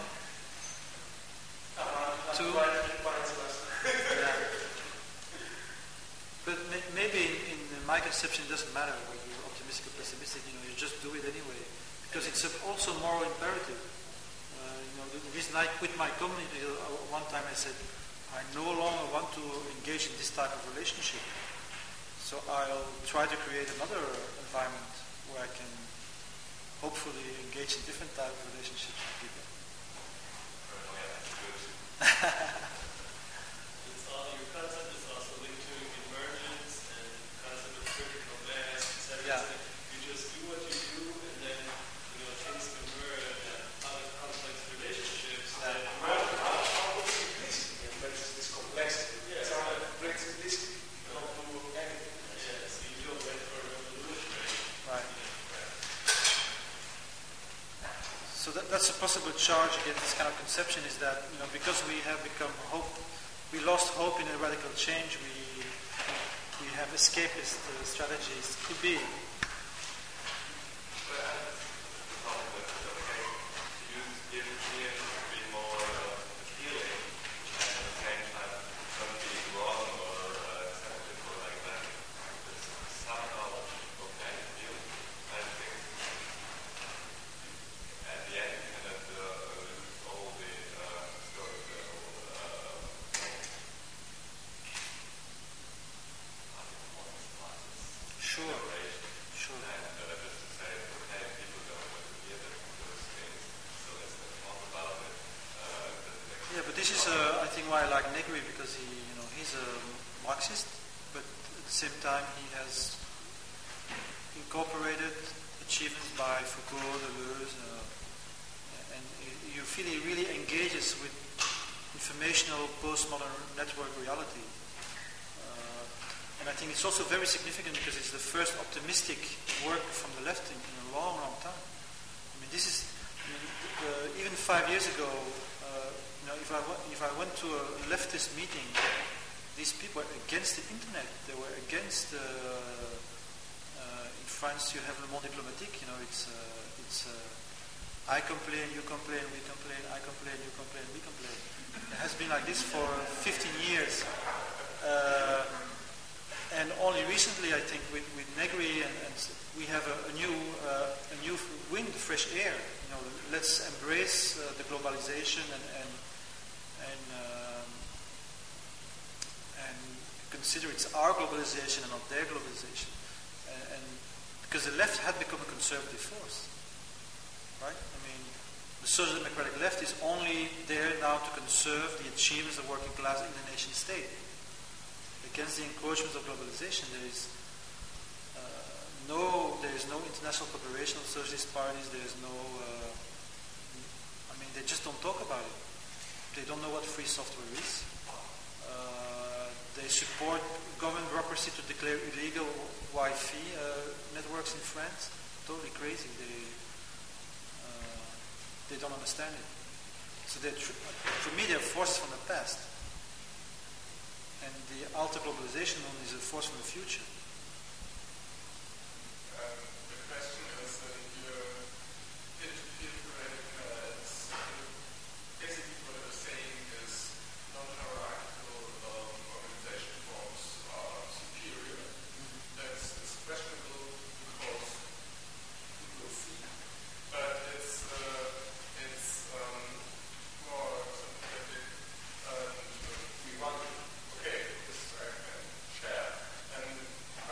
Two? Yeah. But maybe in my conception it doesn't matter whether you're optimistic or pessimistic, you just do it anyway. Because it's also moral imperative. the reason I quit my company, one time I said, I no longer want to engage in this type of relationship. So I'll try to create another environment where I can hopefully engage in different type of relationships with people. It's all, your concept is also linked to emergence and concept of critical mass, etc. Yeah. You just do what you do, and then things converge and other complex relationships that emerge. How would simplicity embraces this complexity? Yeah. It's how it brings simplicity not to anything. Yeah, so you don't wait for a revolution, Right. So that's a possible charge against this kind of conception, is that because we have we lost hope in a radical change. We have escapist strategies. Could be. I think why I like Negri, because he's a Marxist, but at the same time he has incorporated achievements by Foucault, Deleuze, and you feel he really engages with informational postmodern network reality. And I think it's also very significant because it's the first optimistic work from the left in a long, long time. I mean, this is even 5 years ago. If I went to a leftist meeting, these people were against the internet. They were against. In France, you have Le Monde Diplomatique. It's I complain, you complain, we complain. I complain, you complain, we complain. It has been like this for 15 years. And only recently, I think, with Negri, and we have a new wind, fresh air. Let's embrace the globalization and consider it's our globalization and not their globalization. And because the left had become a conservative force, right? I mean, the social democratic left is only there now to conserve the achievements of working class in the nation state. Against the encroachments of globalization, there is no international cooperation of socialist parties. There is no. They just don't talk about it. They don't know what free software is. They support government bureaucracy to declare illegal Wi-Fi networks in France. Totally crazy. They don't understand it. So for me, they're forces from the past. And the alter globalization one is a force from the future. The question is that you interpret basically what you're saying is non-hierarchical organization forms are superior. That's questionable because people see, but it's more sympathetic, and we want. Okay, this I can share. And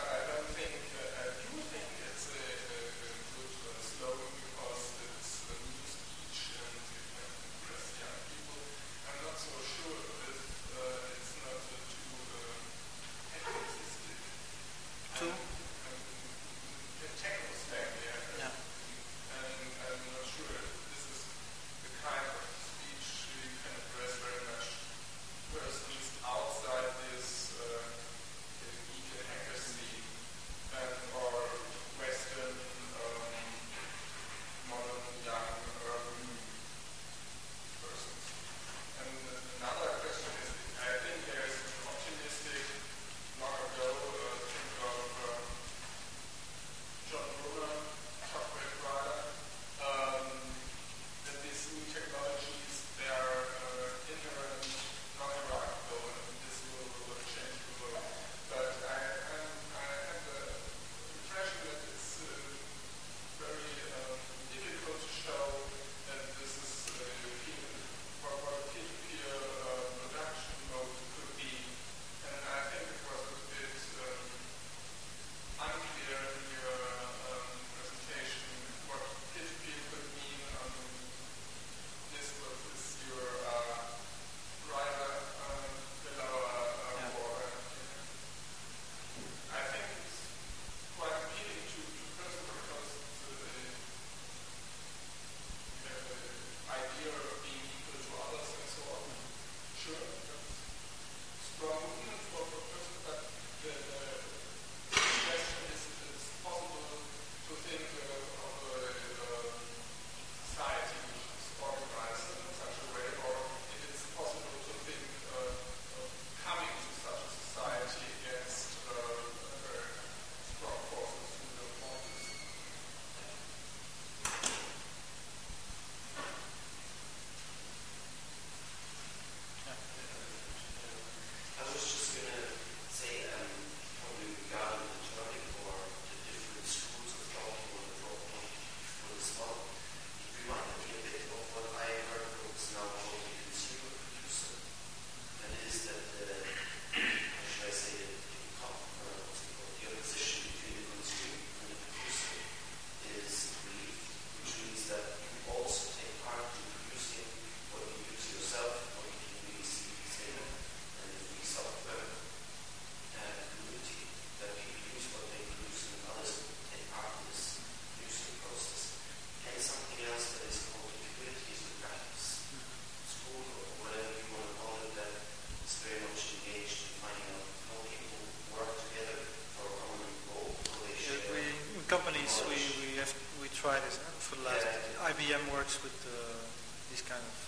works with these kind of.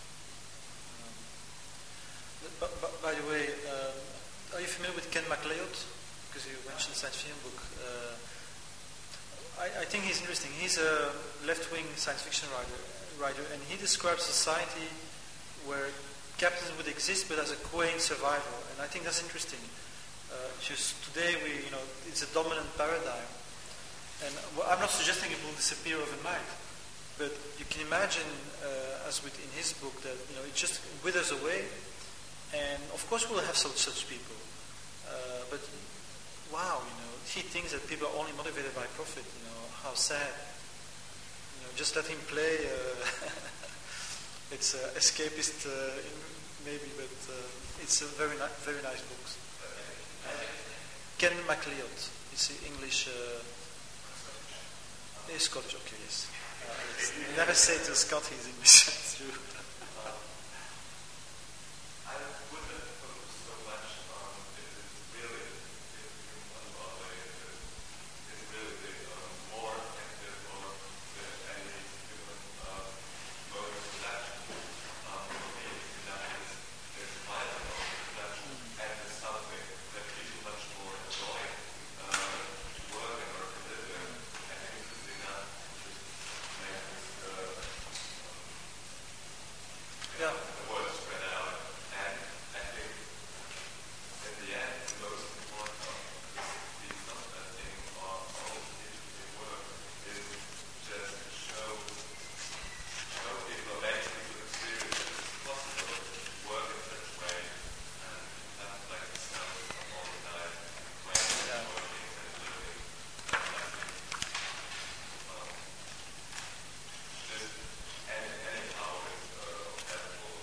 But by the way, are you familiar with Ken MacLeod? Because you mentioned science fiction book. I think he's interesting. He's a left-wing science fiction writer, and he describes society where capitalism would exist, but as a quaint survival. And I think that's interesting. Just today, it's a dominant paradigm, and I'm not suggesting it will disappear overnight, but you can imagine, as in his book, that it just withers away, and of course we'll have such people. But wow, he thinks that people are only motivated by profit. How sad. Just let him play. It's escapist, maybe, but it's a very nice book. Ken MacLeod. It's English. He's Scottish. Okay, yes. Never say to Scott he's English. It's true. I wouldn't focus so much on it's really more effective or any human mode of production. For me, that is there's violent mode of production, and it's something that people much more enjoy to work in or to live in. And interesting enough, just make this Yeah.